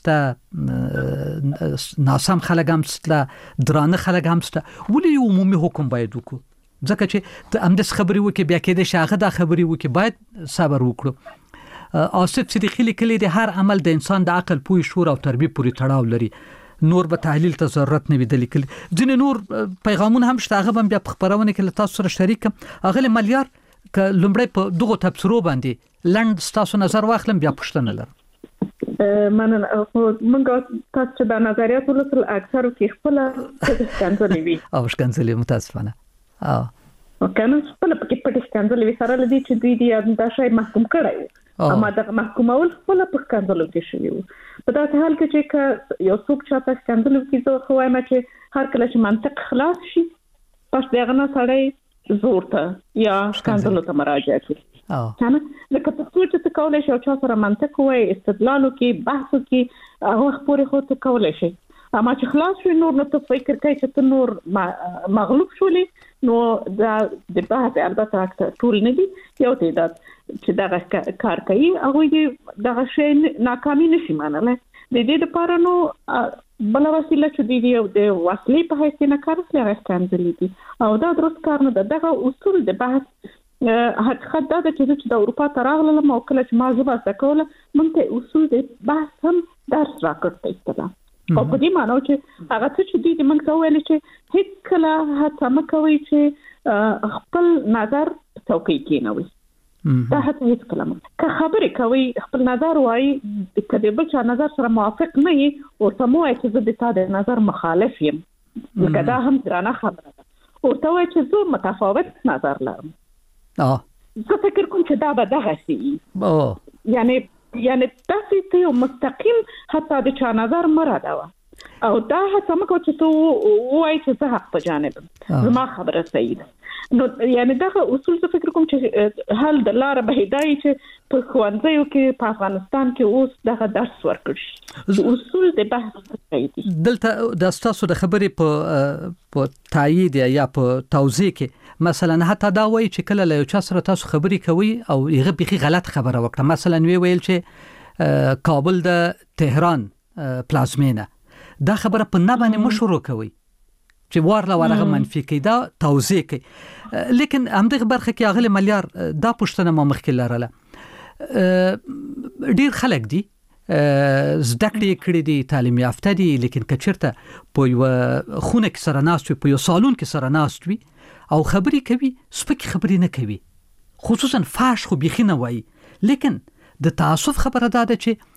ست ناسم خلک هم ست درانه خلک هم ست ولې عمومي حکم باید وکړو ځکه چې همداس خبرې وکي بیا کې د شاغه دا خبرې وکي باید صبر وکړو آصف صدیقی لیکلی دی هر عمل د انسان د عقل پوی شعور او تربیه پورې تړاو لري نور به تحلیل ته ضرورت نه وي د لیکل ځینې نور پیغامونه هم شته هغه بیا په خبرونه کې تاسو سره شریک هغه مالیار ک لومړی په دغه تبصرو باندې لند تاسو نظر واخلم بیا پښتنه لرم مننه موږ تاسو د نظریات ولر اکثر کې خپل څنګه وی او څنګه متاسفانه اه وکنه خپل په کې پټ څنګه وی سره لدی چې دوی دی دا شی محکوم کړی اما د محکومول خپل په څنګه کې شوی په داسې حال کې چې یو څوک چې تاسو څنګه کې زه خو وایم چې هر کله چې منطق خلاص شي پس دغه نه سړی زور ته یا څنګه ته مراجعه کوي اه کنه لکه تاسو چې کولای شئ چې سره منطق وای استدلال وکي بحث وکي هغه خبرې خو ته کولای شئ اما چې خلاص شوی نور نو ته فکر کوي چې ته نور مغلوب شولې نو دا د بحث البته ټول نه دي یو تعداد چې دا کار کوي هغه دې دا شی ناکامي نشي مانله د دې لپاره نو بل وسیله چې دی د وسلې په حیث نه کار کوي هغه څنګه دي او دا درست کار نه ده دغه اصول د بحث حقیقت دا چې د اروپا تراغله مو کله چې ما زبا سکوله مونږ اصول د بحث هم درس راکړی استلا او په دې معنی چې هغه څه چې د موږ ته ویل چې هیڅ کله هڅه مکوي چې خپل نظر څوکۍ کې نه وي دا هڅه هیڅ کله مې که خبرې کوي خپل نظر وایي د کدی بل چا نظر سره موافق نه وي ورته مو چې زه د تا د نظر مخالف یم لکه دا هم درانه خبره ده ورته وایي چې زه متفاوت نظر لرم اه زه فکر کوم چې دا به دغه شي یعنی یعنی تاسو ته مستقیم حتی د چا نظر مراده او دا هڅه مکو چې تو وایي چې زه حق په جانب زما خبره صحیح ده نو یعنی دا اصول زه فکر کوم چې حل د لار به هدايه چې په خوانځیو کې په افغانستان کې اوس دغه درس ورکړي اصول د بحث صحیح دي دلته د تاسو د خبرې په په تایید یا په توضیح کې مثلا حتی دا وایي چې کله له یو چا سره تاسو خبرې کوي او هغه بيخي غلط خبره وکړه مثلا وی ویل چې کابل د تهران پلازمینه دا خبره په نه باندې مشورو کوي چې وارله ورغه منفي کوي دا توضیح کوي لیکن همدغه برخه کې اغله مليار دا پښتنه ما مخکې لرله ډیر خلک دي زده کړې کړې دي تعلیم یافته دي لیکن کچرته په یو خونه کې سره ناست وي په یو صالون کې سره ناست وي او خبرې کوي سپک خبرې نه کوي خصوصا فاش خو بيخي نه وایي لیکن د تعصب خبره ده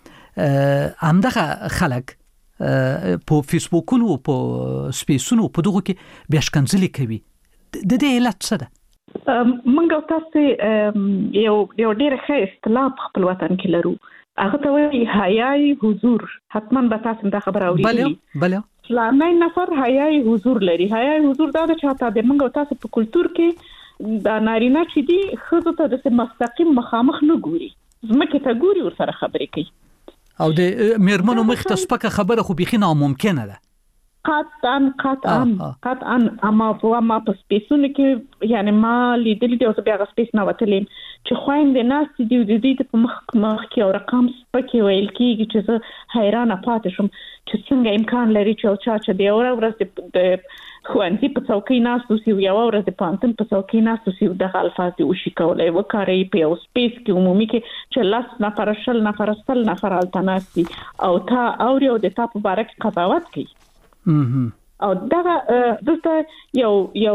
چې همدغه خلک په فیسبوکونو او په سپیسونو په دغه کې بشکنځلي کوي د دې علت څه ده منګو تاسو یو یو ډېر ښه اصطلاح په خپل وطن کې لرو هغه ته وایي حیاي حضور حتما به تاسو دا خبر اورئ بله فلانای نفر حیاي حضور لري حیاي حضور دا د چاته د منګو تاسو په کلچر کې دا نارینه چې دي خزو ته د مستقیم مخامخ نه ګوري زمکه ته ګوري ور سره خبرې کوي او د میرمنو مخ ته سپکه خبره خو بيخي ناممکنه ده قطعا قطعا قطعا اما په ما په سپیسونو کې یعنی ما لیدل دي او بیا غ سپیس نه وتلم چې خويندې ناس دي د دې په مخ مخ کې او رقم سپکه ویل کیږي چې زه حیرانه پاتې شم چې څنګه امکان لري چې چا چې دی اور ورځ د خوانتي په څوکۍ ناس دوی یو ورځ د پانتن په څوکۍ ناس دوی د الفاظ دی وشي کولای وکاري په یو سپیس کې عمومي کې چې لاس نفر شل نفر سل نفر التناسي او تا اوري او د تا په باره کې قضاوت کوي او دا دلته یو یو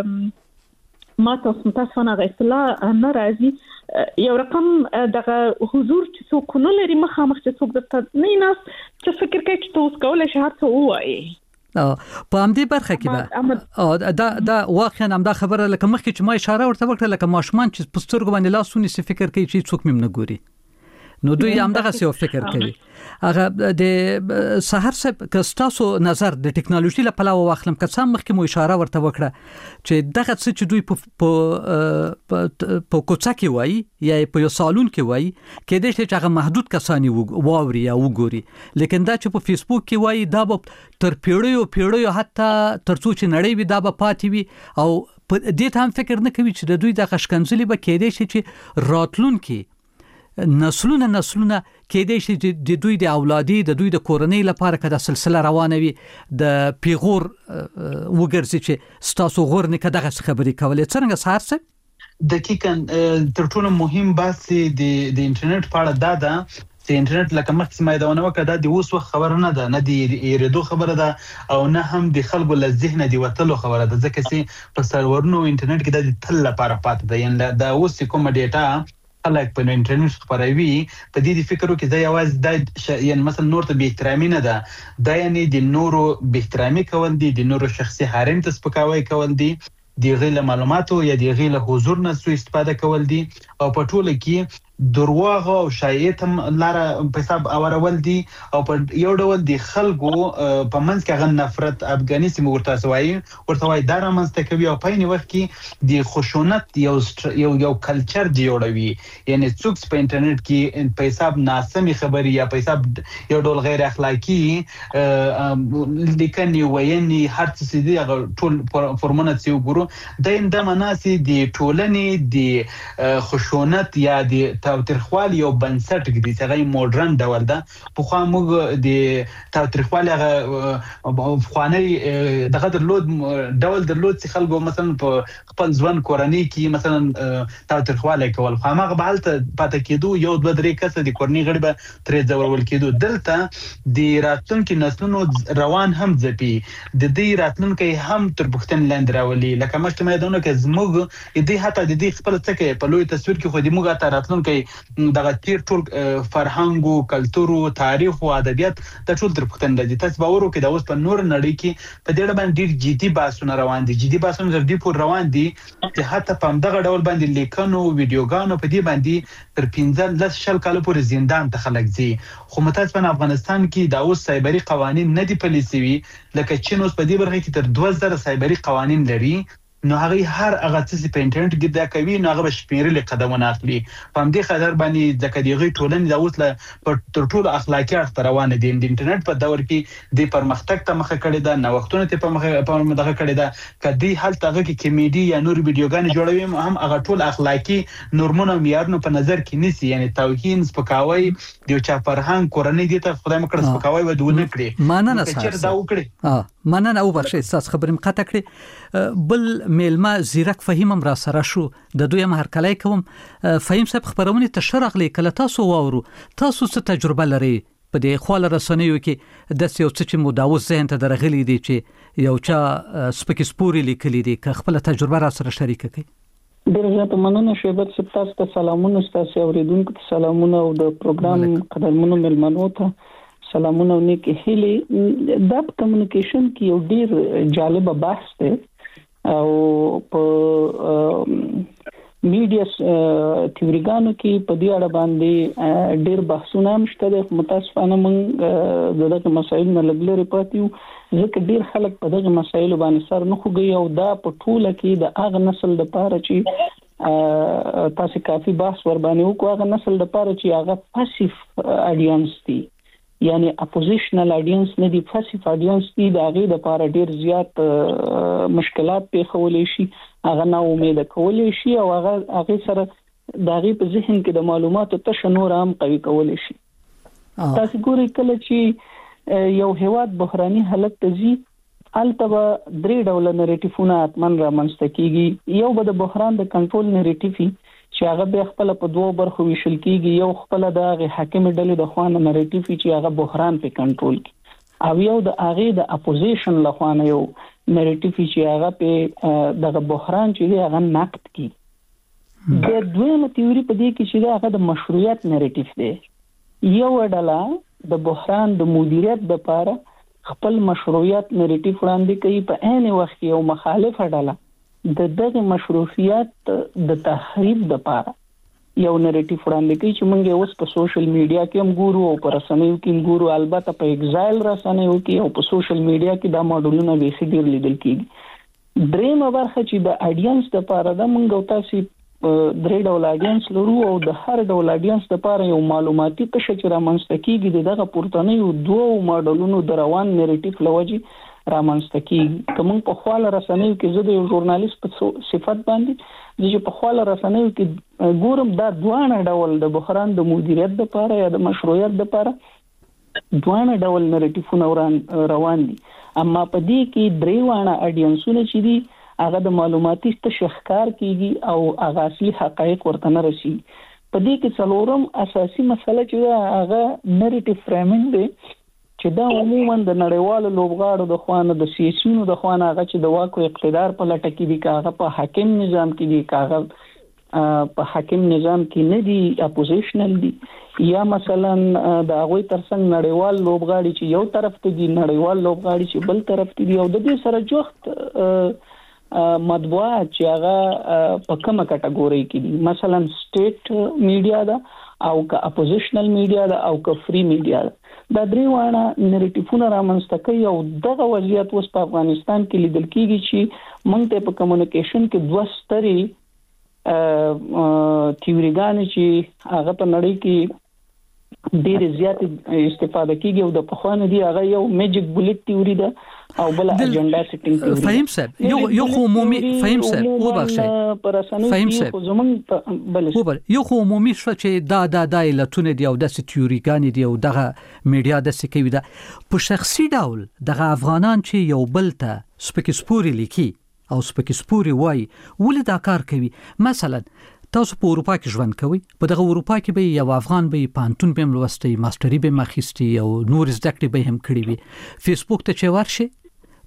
ما تاسو تاسو نه غوښتل ناراضي یو رقم دغه حضور چې څوک نه لري مخامخ چې څوک د نه ناس چې فکر کوي چې تاسو کولای شئ هڅه وایي په همدې برخه کې به دا دا واقعا هم دا خبره لکه مخکې چې ما اشاره ورته وکړه لکه ماشومان چې په سترګو باندې لاسونه سي فکر کوي چې څوک مم نه ګوري نو دوی هم دغه څه فکر کوي هغه د سحر صاحب کستاسو نظر د ټکنالوژي له پلوه واخلم که څه مخکې مو اشاره ورته وکړه چې دغه څه چې دوی په په کوڅه کې وایي یا په یو صالون کې وایي کې د چې هغه محدود کسانی واوري یا وګوري لیکن دا چې په فیسبوک کې وایي دا به تر پیړیو پیړیو حتی تر څو چې نړۍ وي دا به پاتې وي او په دې ته هم فکر نه کوي چې د دوی د غشکنځلي به کې دی چې راتلونکي نسلونه نسلونه کې دي چې د دوی د اولادي د دوی د کورنۍ لپاره کده سلسله روانه وي د پیغور وګرځي چې ستاسو غور نه کده خبرې کولې څنګه سار څه دقیقاً تر ټولو مهم بحث د د انټرنیټ په اړه دا ده چې انټرنیټ لکه مخکې ما دا ونه وکړه د اوس وخت خبره نه ده نه دی ریډو خبره ده او نه هم د خلکو له ذهن دی وتلو خبره ده ځکه چې په سرورونو انټرنیټ کې د تل لپاره پاتې ده یعنی دا اوس کوم ډیټا خلک په انټرنیټ خبروي په دې فکرو کې دا یوازې د یعنی مثلا نور ته به احترامي نه ده دا یعنی د نورو به احترامي کول دي د نورو شخصي حریم ته سپکاوی کول دي د غیر معلوماتو یا د غیر حضور نه سوء استفاده کول دي او په ټوله کې درواغ او شایعات هم لاره په حساب اورول دي او په یو ډول د خلکو په منځ کې غن نفرت افغانستان ورته سوای ورته وای دا رامنځته کوي او په یوه وخت کې د خشونت یو یو یو کلچر جوړوي یعنی څوک په انټرنیټ کې په حساب ناسمي خبري یا په حساب یو ډول غیر اخلاقی لیکني ویني هر څه دي ټول فرمونه چې وګورو د اند مناسي د ټولنې د خشونت یا د تاوتریخوالي یو بنسټ دی چې هغه موډرن ډول ده په خو موږ د تاوتریخوالي هغه خواني دغه درلود ډول درلود چې خلکو مثلا په خپل ځوان کورنۍ کې مثلا تاوتریخوالي کول خو هغه به حالت پاتې کېدو یو دوه درې کسه د کورنۍ غړي به ترې ځورول کېدو دلته د راتلونکو نسلونو روان هم ځپي د دې راتلونکو هم تر بوختن لاندې راولي لکه مخکې مې دونه کې زموږ دې حتی د دې خپل څکه په لوی تصویر کې خو دې موږ ته راتلونکو چې دغه تیر ټول فرهنګ او کلتور او تاریخ او ادبیات د ټول تر پښتن راځي. تاسو باور وکړئ دا اوس په نور نړۍ کې په دې اړه باندې ډیر جدي بحثونه روان دي جدي بحثونه تر دې پورې روان دي چې حتی په دغه ډول باندې لیکنو ویډیوګانو په دې باندې تر پنځه لس شل کال پورې زندان ته خلک ځي. خو متاسفانه افغانستان کې دا اوس سایبري قوانین نه دي پلي شوي لکه چین اوس په دې برخه کې تر دوه زره سایبري قوانین لري. نو هغه هر هغه څه په انټرنیټ کې دا کوي نو هغه شمیرل قدمونه اخلي. په همدې خاطر باندې د کډیغي ټولنې دا اوس له تر ټولو اخلاقی اړخ روانه دي. د انټرنیټ په دور کې د پرمختګ ته مخه کړې ده نو وختونه ته په مخه په مخه کړې ده کدي حالت هغه کې کمیډي یا نور ویډیوګان جوړوي هم هغه ټول اخلاقی نورمونه معیارونه په نظر کې نیسي. یعنی توهین سپکاوي د چا فرهنګ کورنۍ دي ته خدای مکړه سپکاوي ودونه کړي ماننه چې دا وکړي. اه مننه او بخښه تاسو خبرې مقاطع کړې. بل میلمه زیرک فهیم هم را سره شو د دوی هرکلی کوم. فهیم صاحب خبرونه ته شرغلی کله تاسو واورو تاسو څه تجربه لري په دې خواله رسنیو کې د یو څه چې مداوس ذهن ته درغلي دي چې یو چا سپکی سپوري لیکلي دي که خپل تجربه را سره شریک کړي؟ ډېر زیات مننه شیبت صاحب تاسو ته سلامونه تاسو اوریدونکو ته سلامونه او د پروګرام قدرمنو ملمنو ته سلامونه او نیک هیله. د کمیونیکیشن کې یو ډېر جالب بحث دی او په میډیا تیوریګانو کې په دې اړه باندې ډېر بحثونه مشته دي. متاسفانه موږ دغه مسایل نه لګلري پاتیو ځکه ډېر خلک په دغه مسایل باندې سر نه خوږي او دا په ټوله کې د هغه نسل لپاره چې تاسو کافي بحث ور باندې وکړو هغه نسل لپاره چې هغه پاسیف اډینس دي یعنی اپوزیشنل اډینس نه دی پاسیف اډینس دی د هغه لپاره ډیر زیات مشکلات پیښولې شي هغه نه امید کولې شي او هغه هغه سره د هغه په ذهن کې د معلوماتو تشنور هم قوي کولې شي. تاسو ګورئ کله چې یو هیواد بحراني حالت ته ځي البته درې ډول نریټیفونه اتمن را منځته کیږي. یو به د بحران د کنټرول نریټیف چې هغه به خپل په دوه برخو ویشل کیږي. یو خپل د حاکم ډلې د خوانه نریټیف چې هغه بحران په کنټرول کی او یو د هغه د اپوزیشن له خوانه یو نریټیف چې هغه په دغه بحران چې هغه نقد کی. د دویمه تیوري په دې کې چې هغه د مشروعیت نریټیف دی. یو ډله د بحران د مدیریت لپاره خپل مشروعیت نریټیف وړاندې کوي په عین وخت یو مخالفه ډله د دغه مشروعیت د تخریب لپاره یو نریټیف وړاندې کوي چې موږ اوس په سوشل میډیا کې هم ګورو او په رسنیو کې هم ګورو. البته په ایگزایل رسنیو کې او په سوشل میډیا کې دا ماډلونه به ډیر لیدل کیږي. درېمه برخه چې د اډینس لپاره د موږ تاسو درې ډول اډینس لرو او د هر ډول اډینس لپاره یو معلوماتي قشر چې رامنځته کیږي دغه پورتنیو دوه ماډلونو د روان نریټیف لوجي رامنځته کیږي. کوم په خواله رسنیو کې زه د یو ژورنالیست په صفت باندې چې په خواله رسنیو کې ګورم دا دوه ډول د بحران د مدیریت لپاره یا د مشروعیت لپاره دوه ډول نریټیفونه روان دي. اما په دې کې درې وانه اډینسونه چې دي هغه د معلوماتي تشخیص کیږي او هغه اصلي حقایق ورته نه رسي. په دې کې څلورم اساسي مسله چې هغه نریټیف فریمینګ دی چې دا عموما د نړیوالو لوبغاړو د خوانه د سیاسيونو د خوانه هغه چې د واک او اقتدار په لټه کې دي کاغه په حاکم نظام کې دي کاغه په حاکم نظام کې نه دي اپوزیشنل دي یا مثلا د هغه ترڅنګ نړیوال لوبغاړي چې یو طرف ته دي نړیوال لوبغاړي چې بل طرف ته دي او د دې سره جوخت مطبوعات چې هغه په کومه کټګوري کې دي مثلا سټیټ میډیا دا او که اپوزیشنل میډیا دا او که فری میډیا دا. دا درې وانه نریټیفونه رامنځته کوي او دغه وضعیت اوس په افغانستان کې لیدل کیږي چې موږ ته په کمیونیکیشن کې دوه ستري تیوریګان چې هغه په نړۍ کې ډېر زیات استفاده کیږي او د پخوانه دی هغه یو میجیک بولټ تیوري ده او بل اجنډا سیټینګ تیوري. فهیم صاحب یو یو عمومي فهیم صاحب او بخښه فهیم صاحب بل یو عمومي شو چې دا دا د علتونه دی او د تیوریګان دی او دغه میډیا د سکوي ده په شخصي ډول دغه افغانان چې یو بل ته سپکی سپوري لیکي او سپکی سپوري وای ولې دا کار کوي. مثلا تاسو په اروپا کې ژوند کوئ په دغه اروپا کې به یو افغان به پانتون به ملوستي ماستری به مخېستي او نور زده کړې به هم کړې وي. فیسبوک ته چې ورشي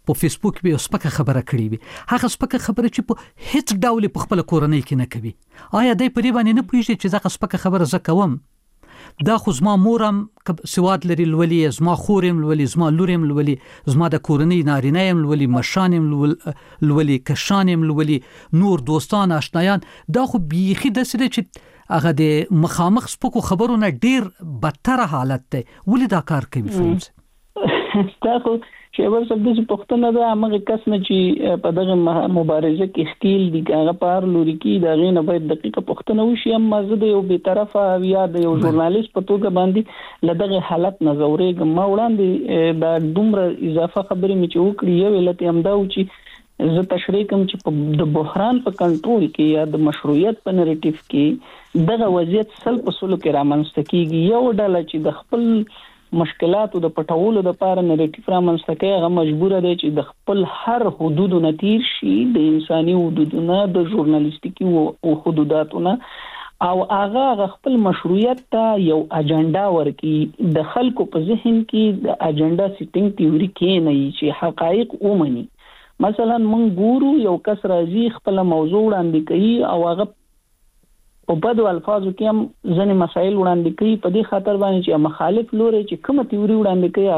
په فیسبوک به سپکه خبره کړې وي، هغه سپکه خبره چې په هیڅ ډول په خپل کورنۍ کې نه کوي، آیا دای په دې باندې نه پوهیږي چې زه سپکه خبره ز کوم؟ دا خو زما مورم سواد لري لولي، زما خورم لولي، زما لورم لولي، زما د کورنۍ نارینه يم لولي، مشانم لولي، کشانم لولي، نور دوستان آشنایان. دا خو بیخي د سره چې هغه د مخامخ سپکو خبرونه ډیر بدتر حالت دی. ولې دا کار کوي فهمس؟ دا خو چې ورسره د پښتنه د هغه کس نه چې په دغه مبارزه کې ښکیل دي هغه پر لوري کې دا غینه باید دقیقه پښتنه وشي. اما زه د یو به طرفه یا د یو ژورنالیست په توګه باندې لدغه حالت نظرېږم. ما وړاندې دا دومره اضافه خبرې مې چې وکړې یو علت هم دا و چې زه تشریح کوم چې په د بحران په کنټرول کې یا د مشروعیت په نریټیو کې دغه وضعیت سل په سلو کې رامنځته کیږي. یو ډله چې د خپل مشکلاتو د پټولو د پاره نریټیو رامنځته کوي هغه مجبور دی چې د خپل هر حدود نه تیر شي، د انساني حدودونه، د ژورنالیستیکي او حدوداتونه، او هغه خپل مشروعیت ته یو اجنډا ورکړي. د خلکو په ذهن کې د اجنډا سیټینګ تیوري کې نه چې حقایق ومني. مثلا مونږ ګورو یو کس راځي خپل موضوع وړاندې کوي او هغه په بدو الفاظو کې هم ځنې مسایل وړاندې کوي په دې خاطر باندې چې مخالف لوري چې کومه تیوري وړاندې کوي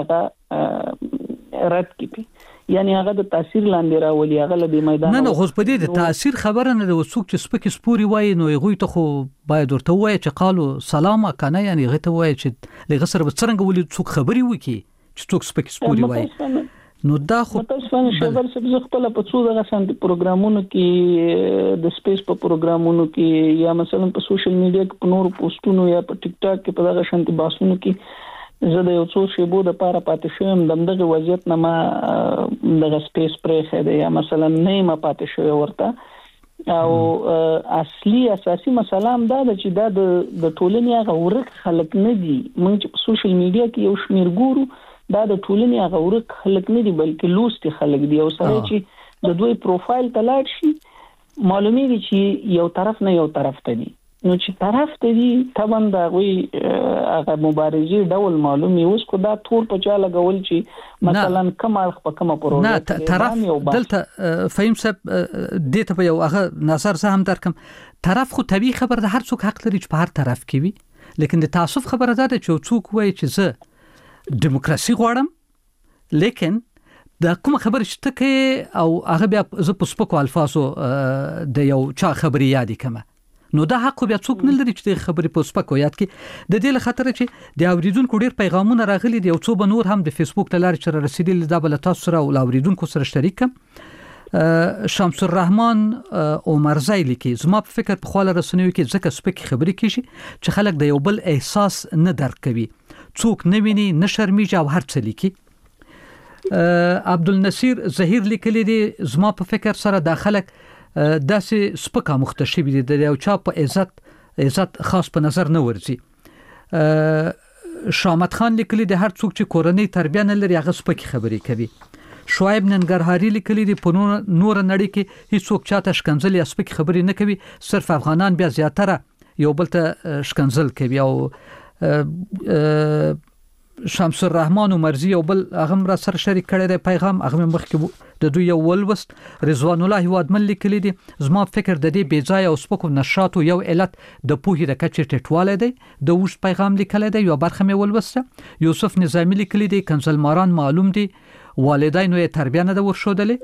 هغه رد کړي، یعنی هغه د تاثیر لاندې راولي، هغه له میدان. نه نه خو په دې د تاثیر خبره نه د وسوک چې سپک سپوري وای نو هغه ته خو باید ورته وای چې قالو سلام کنه، یعنی هغه ته وای چې لږه سره څنګه ولې څوک خبري وکي چې څوک سپک سپوري وای. نو دا خو متاسفانه شبر سبز خپل په څو دغه سنت پروګرامونو کې د سپیس په پروګرامونو کې یا مثلا په سوشل میډیا کې په نور پوسټونو یا په ټیک ټاک کې په دغه شانتي باسونو کې زه د یو څو شیبو د پاره پاتې شوم دغه وضعیت نه ما دغه سپیس پرې خېده یا مثلا نه ما پاتې شوی ورته. او اصلي اساسي مسله هم دا چې دا د ټولنې هغه ورک خلک نه دي. موږ چې په سوشل میډیا کې یو شمیر ګورو دا د ټولنې هغه ورک خلک نه دي بلکې لوستي خلک دي. او سره چې د دوی پروفایل ته لاړ شي معلومیږي چې یو طرف نه یو طرف ته دي. نو چې طرف ته دي طبعا دا وی هغه مبارزې ډول معلومي اوس کو دا ټول په چا لګول چې مثلا کوم اړخ په کومه پروژه نه طرف دلته فهم سب دې ته یو هغه نظر زه هم درکم. طرف خو طبيعي خبر ده، هر څوک حق لري چې په هر طرف کې وي، لیکن د تعصب خبره ده چې څوک وایي چې زه دیموکراسي غواړم لیکن دا کوم خبره چې ته او هغه بیا ز په سپکو الفاظو د یو چا خبري یادې کمه، نو دا حق بیا څوک نه لري چې د خبري په سپکو یاد کې. د دې لخطر چې د اوریدونکو ډیر پیغامونه راغلي دي او څو بنور هم د فیسبوک ته لاري چې رسیدلي دا بل تاسو سره او اوریدونکو سره شریک کم. شمس الرحمن عمرزی لیکي زما په فکر په خواله رسنیو کې ځکه سپک خبري کیږي چې خلک د یو بل احساس نه درک کوي، څوک نه ویني نه شرمېږي او هر څه لیکي. عبدالنصیر ظهیر لیکلی دی زما په فکر سره د خلک داسې سپکه مختشبي دي د یو چا په عزت عزت خاص په نظر نه ورځي. شامت خان لیکلی دی هر څوک چې کورنۍ تربیه نه لري هغه سپکه خبري کوي. شعیب ننګرهاري لیکلی دی په نور نړۍ کې هیڅوک چاته شکنځل یا سپکه خبري نه کوي، صرف افغانان بیا زیاتره یو بل ته شکنځل کوي. او شمس الرحمن عمرزی یو بل هغه را سره شریک کړی دی پیغام، هغه مخکې د دوی یو ولوست. رضوان الله هوادمن لیکلی دی زما فکر د دې بیځای او سپکو نشاتو یو علت د پوهې د کچې ټیټوالی دی. د وښ پیغام لیکلی دی یو برخه مې ولوسته. یوسف نظامی لیکلی دی کنزلماران معلوم دی والدینو یې تربیه نه ده ورښودلې.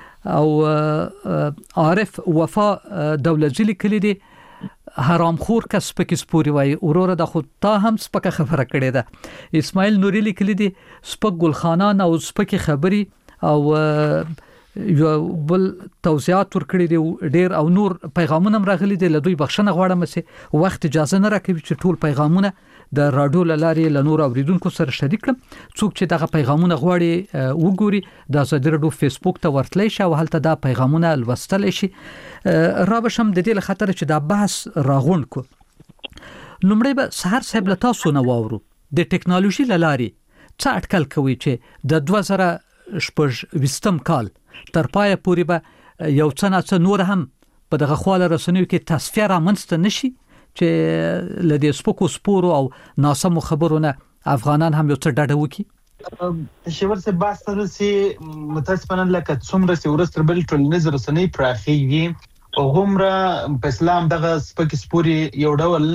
او عارف وفا دولتزی لیکلی دی حرامخور کس سپکې سپوري وای وروره د خود تا هم سپکه خبره کړې ده. اسماعیل نوری لیکلی دی سپک ګلخانان او سپکې خبري او یو بل توضیحات ورکړي دي ډیر او نور پیغامونه هم راغلي دي. له دوی بخښنه غواړم چې وخت اجازه نه راکوي چې ټول پیغامونه د رادیو لارې له نور اوریدونکو سره شریک کړم. څوک چې دغه پیغامونه غواړي وګوري د ازادي رادیو فیسبوک ته ورتلی شي او هلته دا پیغامونه لوستل شي. را بشم د دې لخطر چې دا بحث راغون کو لومړی به سحر صاحب له تاسو نه واورو د ټکنالوژي لارې څه اټکل کوي چې د دوه زره شپږ ویستم کال تر پایه پورې به یو څه نه څه نور هم په دغه خواله رسنیو کې تصفیه رامنځته نشي چې لدې سپکو سپورو او ناسمو خبرونه افغانان هم یو څه ډډه وکړي. شیور څه بحث تر سي متاسفانه لکه څومره سي ورستر بل ټولنیز رسنۍ پراخيږي او همره په اسلام دغه سپک سپوري یو ډول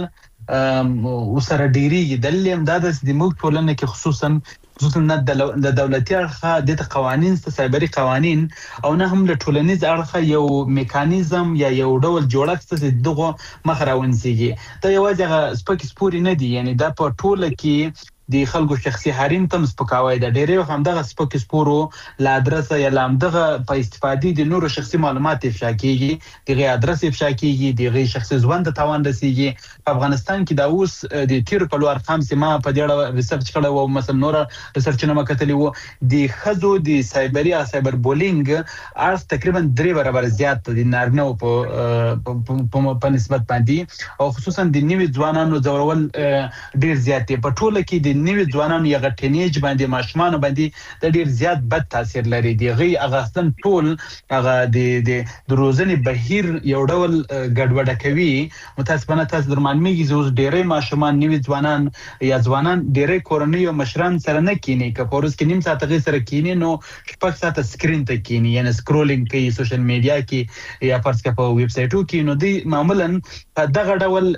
وسره ډیریږي د لیم د د موږ ټولنه کې خصوصا خصوصا د دولتي اړخه د قوانين سایبري قوانين او نه هم له ټولنیز اړخه یو میکانیزم یا یو ډول جوړښت دغه مخ راونسیږي ته یوازې سپک سپوري نه دی یعنی دا په ټوله کې د خلکو شخصي حریم تم سپکاوي د ډېرې هم دغه سپک سپورو لا ادرس یا لام دغه په استفادې د نورو شخصي معلومات افشا کیږي دغه ادرس افشا کیږي دغه شخصي ژوند ته تاوان رسیږي په افغانستان کې دا اوس د تیر کلو ارقام سیمه په دې ریسرچ کړه او مثلا نور ریسرچ نه مکتلی وو د خزو د سایبري او سایبر بولینګ ارز تقریبا درې برابر زیات دي نارینه په په نسبت باندې او خصوصا د نیو ځوانانو زورول ډیر زیات دي په ټوله کې نوی ځوانانو یغه ټینیج باندې ماشومان باندې د ډیر زیات بد تاثیر لري دی غي اغاستن ټول هغه د د روزنې بهیر یو ډول ګډوډه کوي متاسفانه تاسو درمان میږي زوز ډیرې ماشومان نوی ځوانان یا ځوانان ډیرې کورنۍ او مشران سره نه کینی که پورس کې نیم ساعت غي سره کینی نو شپږ ساعت سکرین ته کینی یعنی سکرولینګ کوي سوشل میډیا کې یا پرس کې په ویب سټو کې نو دی معمولا په دغه ډول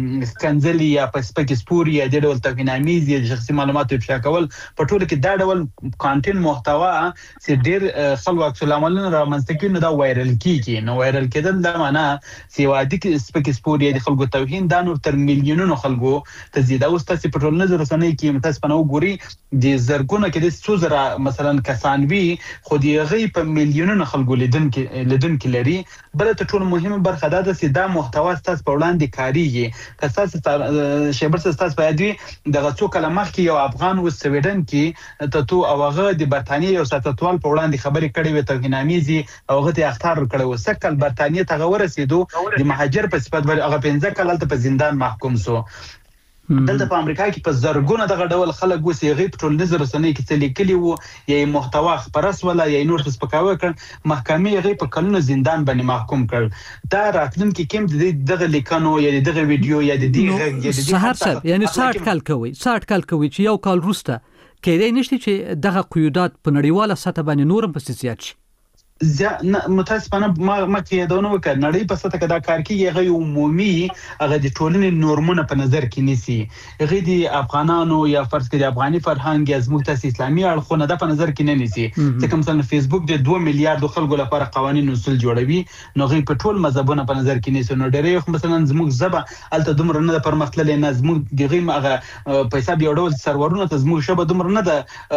کنځلي یا په سپک سپوري یا د ډول توهینامیز یا شخصي معلومات افشا کول په ټوله کې دا ډول کانټینټ محتوا چې ډیر خلک عکس العملونه رامنځته کوي نو دا وایرل کیږي نو وایرل کېدل دا معنا چې وادي کې سپک سپوري د خلکو توهین دا نور تر میلیونونو خلکو ته زیاده اوس تاسو په ټولنیزو رسنیو کې متاسفانه وګوري د زرګونه کې د سوزره مثلا کسان وی خو دی غي په میلیونونو خلکو لیدن کې لیدن کې لري بل ته ټول مهمه برخه ده چې دا محتوا تاسو په وړاندې کاریږي که تاسو شیبر تاسو په دې دغه څو کلمه کې یو افغان و سویډن کې ته تو او هغه د برتانیې یو ساتتوال په وړاندې خبرې کړې وي توهینامیزي او هغه ته اختار کړو وسکل برتانیې ته ورسېدو د مهاجر په صفت ور هغه پنځه کال ته په زندان محکوم سو دلته په امریکا کې په زرګونه دغه ډول خلک وسې غي په ټولنیز رسنۍ کې څه لیکلي وو یا محتوا خبرس ولا یا نور څه سپکاوي کړ محکمې غي په کلونو زندان باندې محکوم کړ دا راتلونکي کې دغه لیکنو یا دغه ویډیو یا د دغه یا د سهار صاحب یعنی ساعت کال کوي ساعت کال کوي چې یو کال روسته کېدای نشته چې دغه قیودات په نړیواله سطح باندې نورم په زیات شي زه متاسفانه ما ما کې دا نو وکړ نړۍ په سطح کې دا کار کوي غي عمومي هغه د ټولنې نورمونه په نظر کې نیسي غي د افغانانو یا فرض کړئ د افغاني فرهنګ یا زموږ تاسو اسلامي اړخونه د په نظر کې نه نیسي ځکه مثلا فیسبوک د دوه میلیارډ خلکو لپاره قوانين اصول جوړوي نو غي په ټول مذهبونه په نظر کې نیسي نو ډېر مثلا زموږ زبه الته دومره نه پرمختللې نه زموږ دغه هغه په حساب یو ډول سرورونه ته زموږ شبه دومره نه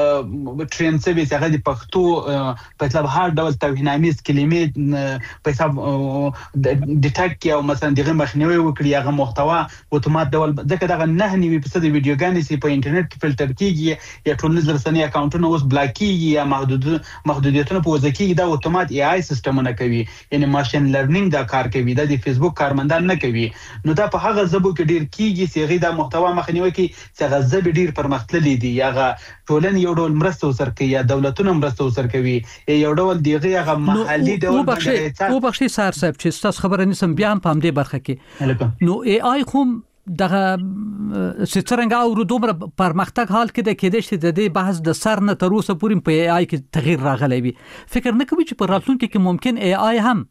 د ټرین سرویس هغه د پښتو په حساب هر ډول توهینامیز کلمې په حساب ډیټیکټ او مثلا دغه مخنیوي وکړي هغه محتوا اتومات ډول ځکه دغه نه نیوي په څه د ویډیوګانې سي په انټرنیټ کې فلټر کیږي یا ټولنیز رسنۍ اکاونټونه اوس بلاک کیږي یا محدود محدودیتونه په وځ کېږي دا اتومات ای آی سیستمونه کوي یعنی ماشين لرنینګ دا کار کوي د فیسبوک کارمندان نه کوي نو دا په هغه ژبو کې ډیر کیږي چې غي دا محتوا مخنیوي کوي چې هغه ژبه ډیر پرمختللي دي هغه ټولن یو ډول مرسته وسر کوي یا دولتونه مرسته وسر کوي یو ډول دیغه هغه محلي ډول او بخشي سار صاحب چې تاسو خبره نسم بیا هم پام دې برخه کې نو ای آی کوم دغه سترنګ او دومره پرمختګ حال کې د کېدې چې د دې بحث د سر نه تر اوسه پورې په ای آی کې تغییر راغلی وي فکر نه کوي چې په راتلونکي کې ممکن ای آی هم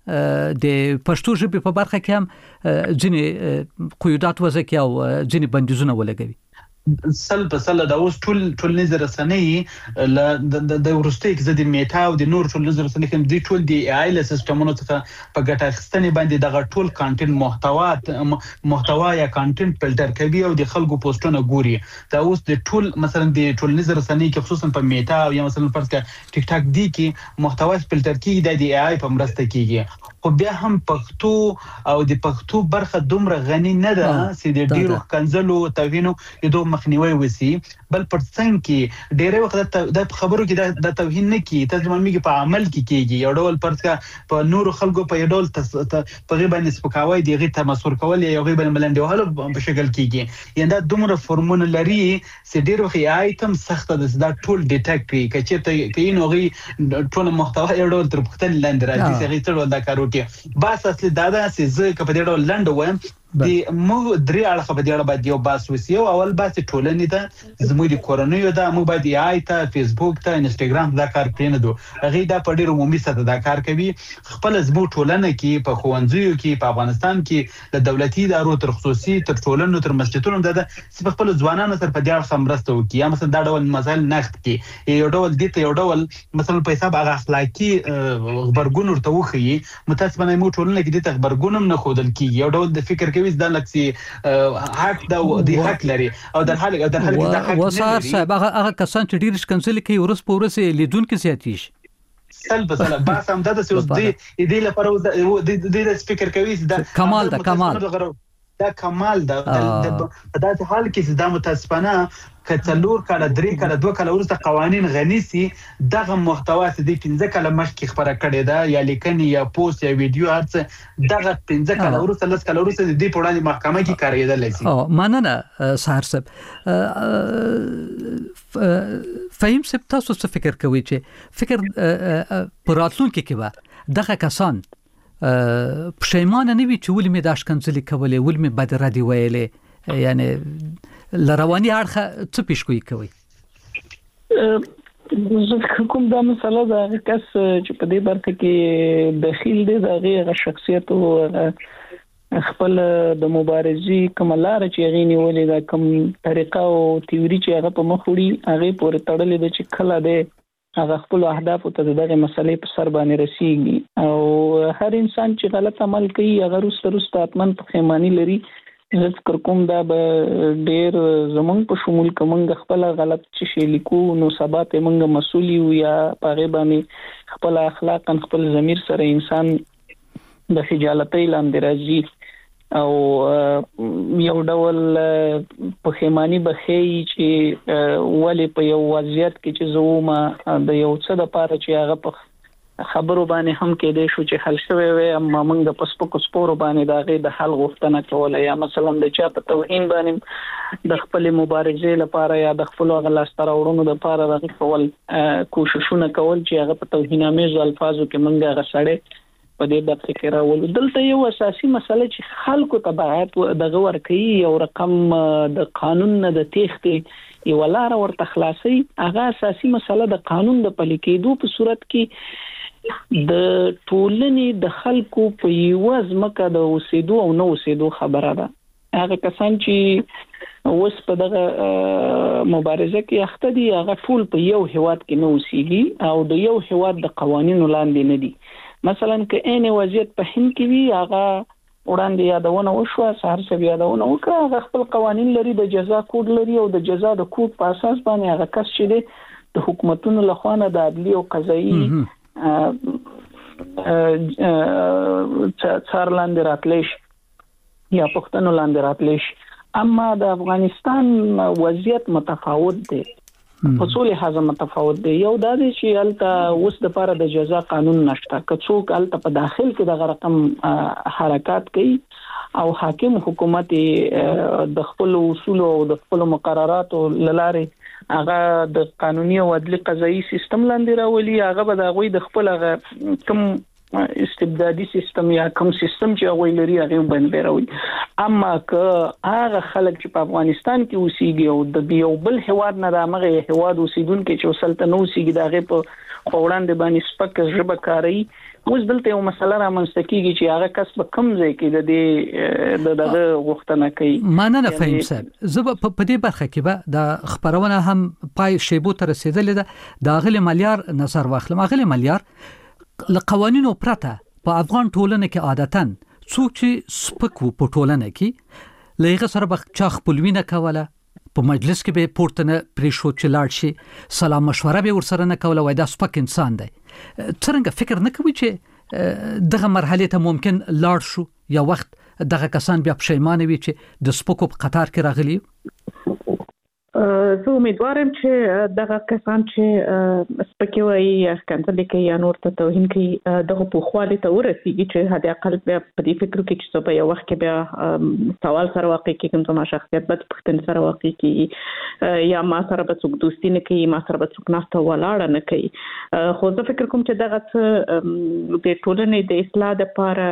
د پښتو ژبې په برخه کې هم ځینې قیودات وضع کوي او ځینې بندیزونه ولګوي سل په سل دا اوس ټول ټولنیز رسنۍ ل د ورستۍ کې د میټا او د نور ټولنیز رسنۍ کې د ټول دی آی ل سیستمونو څخه په ګټه اخیستنې باندې دغه ټول کانټینټ محتوا محتوا یا کانټینټ فلټر کوي او د خلکو پوسټونه ګوري دا اوس د ټول مثلا د ټولنیز رسنۍ کې خصوصا په میټا او یا مثلا فرض کړه ټیک ټاک دی کې محتوا فلټر کیږي د دی آی په مرسته کیږي خو بیا هم پښتو او د پښتو برخه دومره غني نه ده چې د ډیرو کنځلو توهینو یو مخنیوي وسی بل پر څنګه کې ډېر وخت د خبرو کې د توهین نه کی ترجمه میږي په عمل کې کېږي یو ډول پرڅه په نور خلکو په یو ډول په غیبه نسبکاوي دیغه تمسور کول یو غیبه ملنډوهلو په شکل کېږي یعنی دا دومره فورمونه لري چې ډېر وخت آیتم سخت ده دا ټول ډیټیکټ کوي کچې ته کینو غي ټول محتوا یو ډول تر پختل لاندې راځي چې غي ټول دا کارو کې بس اصلي دا دا چې زه کپ دې ډول لاند وایم د مو درې اړخ په دې اړه باندې یو باس وسی او اول باس ټولنې ته زموږ د کورنیو دا موږ باید آی ته فیسبوک ته انستګرام دا کار پرې نه دو هغه دا په ډیر عمومي سطح دا کار کوي خپل زموږ ټولنه کې په خوندزیو کې په افغانستان کې د دولتي ادارو تر خصوصي تر ټولنو تر مسجدونو د خپل ځوانانو سره په ډیر خمرسته وکي یا مثلا دا ډول مسایل نقد کې یو ډول دي ته یو ډول مثلا په حساب هغه اخلاقی خبرګون ورته وخی متاسفانه موږ ټولنه کې د خبرګونم نه خودل کی یو ډول د فکر کوي د لکسي حق دا د حق لري او د حال د حال کې د حق وسار صاحب هغه کسان چې ډیر شکنځل کوي ورس په ورس لیدون کې زیاتیش سل په سل بس هم د اوس دی د لپاره د د فکر کوي دا کمال دا کمال دا کمال دا په داسې حال کې دا متاسفانه کڅلور کله درې کله دوه کله ورسته قوانين غني سي دغه محتوا سي د پنځه کله مخکې خبره کړې ده یا لیکنې یا پوسټ یا ویډیو هرڅه دغه پنځه کله ورسته لس کله ورسته د دې په وړاندې محکمه کې کاریدل شي او مننه سهار صاحب فهم صاحب تاسو څه فکر کوئ چې فکر پراتلون کې کې دغه کسان پښیمانه نه وي چې ولې مې داش کنځلې کولې ولې مې بد ردی ویلې یعنی لروانی اړخه څه پیشګوئی کوي زه کوم دا مسله دا کس چې په دې برخه کې داخل دي دا غي شخصیت او خپل د مبارزې کوملار چې غینی ولې دا کوم طریقه او تیوري چې هغه په مخ وړي هغه پورې تړلې د چې کله ده هغه خپل اهداف ته دغه مسلې په سر باندې رسیږي او هر انسان چې غلط عمل کوي هغه روسته روسته اتمن په خیمانی لري زه فکر کوم دا به ډېر زمونږ په شمول کومنګ خپل غلط چې شي لیکو نو سبات موږ مسؤل یو یا پاره باندې خپل اخلاق خپل ضمیر سره انسان د خجالتۍ لاندې راځي او یو ډول په خیمانی بخي چې ولې په یو وضعیت کې چې زوما د یو څه د پاره چې هغه په خبرو باندې هم کې دې شو چې حل شوی وي اما موږ د پسپکو سپورو باندې داغه د حل غوښتنه کوله یا مثلا د چا په توهین باندې د خپل مبارزې لپاره یا د خپل غلاستر اورونو لپاره د خپل کوششونه کول چې هغه په توهینامیز الفاظو کې موږ غسړې په دې د فکر راول دلته یو اساسي مسله چې خلکو تبعات دغه ورکي یو رقم د قانون نه د تېختې یو لار ورته خلاصي هغه اساسي مسله د قانون د پلي کېدو په صورت کې د ټولنې د خلکو په یو ځمکه د اوسېدو او نو اوسېدو خبره ده هغه کسان چې اوس په دغه مبارزه کې اخته دي هغه ټول په یو هیواد کې نو اوسېږي او د یو هیواد د قوانینو لاندې نه دي مثلا که ان وضعیت په هند کې وي هغه وړاندې یادونه وشو سهار څه یادونه وکړه هغه خپل قوانین لري د جزا کوډ لري او د جزا د کوډ په اساس باندې هغه کس چې د حکومتونو لخوا نه د عدلي او قضایي څار لاندې راتلش یا پښتنو لاندې راتلش اما د افغانستان وضعیت متفاوت دی په څو لحاظه متفاوت دی یو دا دی چې الته اوس د لپاره د جزا قانون نشته که څوک الته په داخل کې د رقم حرکت کوي او حاکم حکومت د خپل اصول او د خپل مقررات لاره هغه د قانوني او عدلي قضایي سیستم لاندې راولي هغه به د غوي د خپل هغه کوم استبدادي سیستم یا کوم سیستم چې هغه لري هغه باندې راولي اما که هغه خلک چې په افغانستان کې اوسېږي او د یو بل هواد نه د هغه هواد اوسیدونکو چې وسلطنت اوسېږي د هغه په خوړاندې باندې سپک ژبه کاری اوس دلته یو مسله را منځته کیږي چې هغه کس په کم ځای کې د دې د دغه غوښتنه کوي مانه فهم صاحب زه په دې برخه کې به د خبرونه هم پای شیبو تر رسیدلې ده د غل مليار نظر واخلم غل مليار لقوانینو پرته په افغان ټولنه کې عادتاً څوک چې سپک په ټولنه کې لږه سره به چا خپلوینه کوله په مجلس کې به پورتنه پریشو چې لاړ شي سلام مشوره به ورسره نه کوله وای دا سپک انسان دی څنګه فکر نه کوي چې دغه مرحله ته ممکن لاړ شو یا وخت دغه کسان بیا پښیمانه وي چې د سپکو په قطار کې راغلي زه امیدوارم چې دغه کسان چې سپکې وایي یا ښکنځلې کوي یا نور ته توهین کوي دغه پوخوالي ته ورسېږي چې حد اقل بیا په دې فکر کې چې په یو وخت کې بیا سوال سره واقع کېږي کوم زما شخصیت بد پوښتنې سره واقع کېږي یا ما سره به څوک دوستي نه کوي ما سره به څوک ناسته ولاړه نه کوي خو زه فکر کوم چې دغه څه د ټولنې د اصلاح لپاره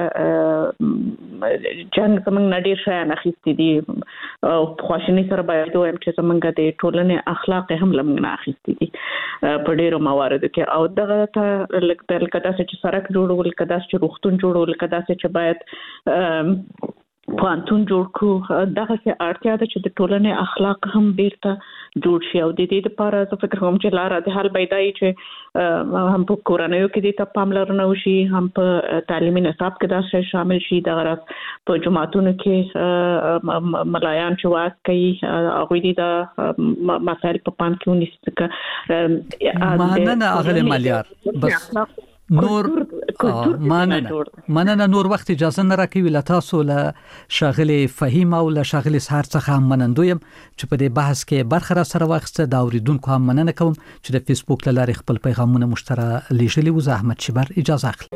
جنګ زموږ نه ډېر شیان اخیستي دي خواشینۍ سره باید ووایم چې زموږ د ټولنې اخلاق هم لمنه اخیستي دي په ډیرو مواردو کې او دغه ته لکه کدا چې سړک جوړول کدا چې روغتون جوړول کدا چې باید پانتون جوړ کو دغه څه اړتیا ده چې د ټولنې اخلاق هم بیرته جوړ شي او د دې لپاره زه فکر کوم چې لاره د حل پیدای چې هم په کورنیو کې د تپاملرنه وشي هم په تعلیمي نصاب کې دا شی شامل شي د غرض په جماعتونو کې ملایان چې واس کوي هغه دي د مسائل په پام کې ونیسي مننه اغلی مالیار بس نور مننه مننه نور وخت اجازه نه راکوي لتاسو له شاغلي فهیم او له شاغلي سهار څخه هم منندویم چې په دې بحث کې برخه را سره واخسته دا اوریدونکو هم مننه کوم چې د فیسبوک له لارې خپل پیغامونه مشترک لیږلي و. زحمت شبر اجازه اخلي.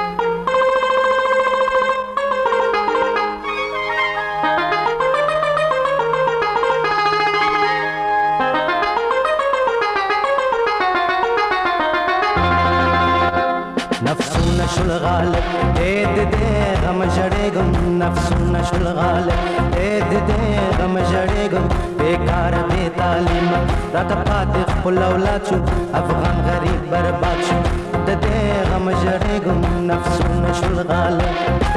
نفسونه شل غالب دې دې غم جړېګم نفسونه شل غالب دې دې غم جړېګم بیکار بے تعلیم راته پاتې خپل اولاد شو افغان غریب برباد شو دې دې غم جړېګم نفسونه شل غالب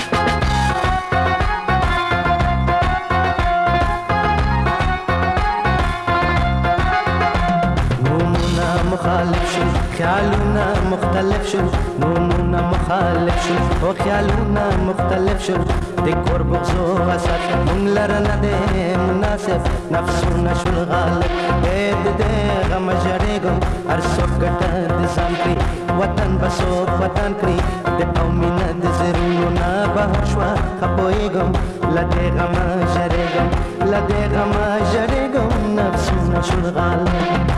مخالف شو خیالونه مختلف شو نومونه مخالف شو او خیالونه مختلف شو د کور بغزو حسد مونږ لره نه دی مناسب نفسونه شول غالب دې دې غم جړېږم هر څوک ګټه د ځان کړي وطن به څوک وطن کړي د قومینه د زړونو نه بهر شوه خپویږم له دې غمه ژړېږم له دې غمه ژړېږم نفسونه شول غالب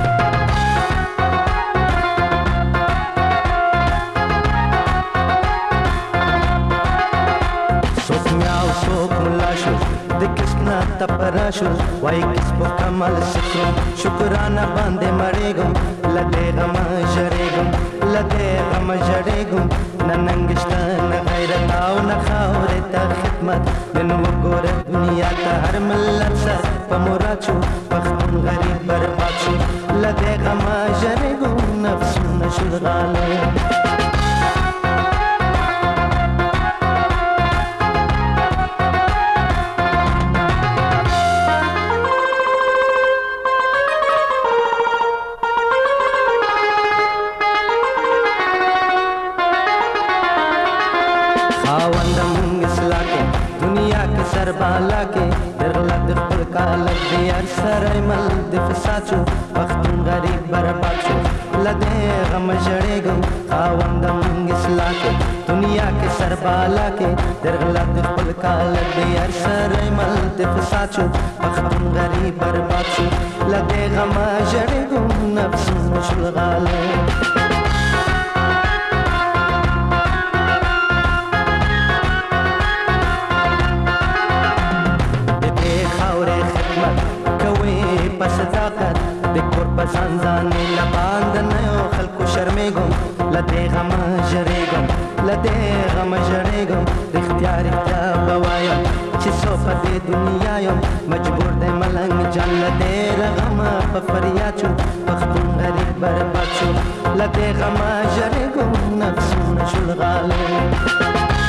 تپراشو وای کس په کمال شکر شکرانه باندې مړېګم لدې غم جړېګم لدې غم جړېګم ننګشت نه غیرت او نه خاورې ته خدمت نن وګوره دنیا ته هر ملت سره په مراد شو پښتون غریب برباد شو لدې غم جړېګم نفسونه شول غالب بالا کې درغلا د خپل کالک دی هر سره مل د فساد شو پښتون غریب برباد شو لدې غم جړېږم خاوند مونږ اصلاح کې دنیا کې سر بالا کې درغلا د خپل کالک دی هر سره مل د فساد شو پښتون غریب برباد شو لدې غم جړېږم نفسونه شول غالب صداقت د کور په ځانځانې لباند نه یو خلکو شرمېږم لدې غم ژړېږم لدې غم ژړېږم رښتیا رښتیا به وایم چې څو په دې دنیا یم مجبور دی ملنګ جان لدې له غمه په فریاد شو پښتون غریب برباد شو لدې غم ژړېږم نفسونه شول غالب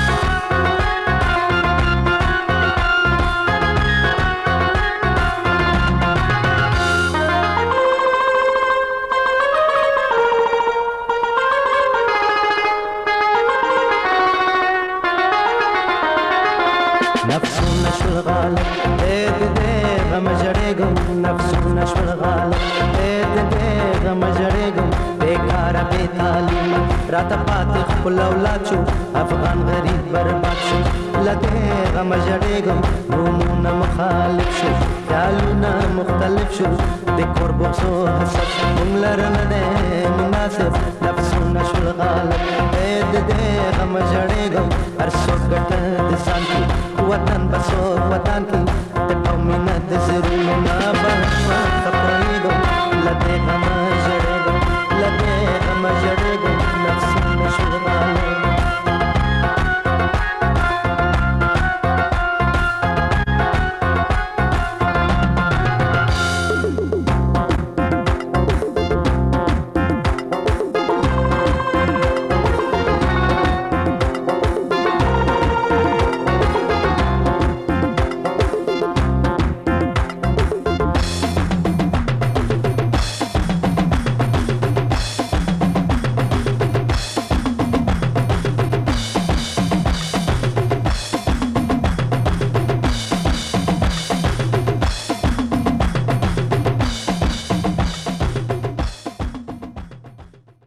نفسونه شول غالب دې دې غم جړېږم نفسونه شول غالب دې دې غم جړېږم بیکاره بې تعلیم راته پاتې خپل اولاد شو افغان غریب برباد شو له دې غم جړېږم نومونه مخالف شو خیالونه مختلف شو د کور بغزو حسد مونږ لره نه دی مناسب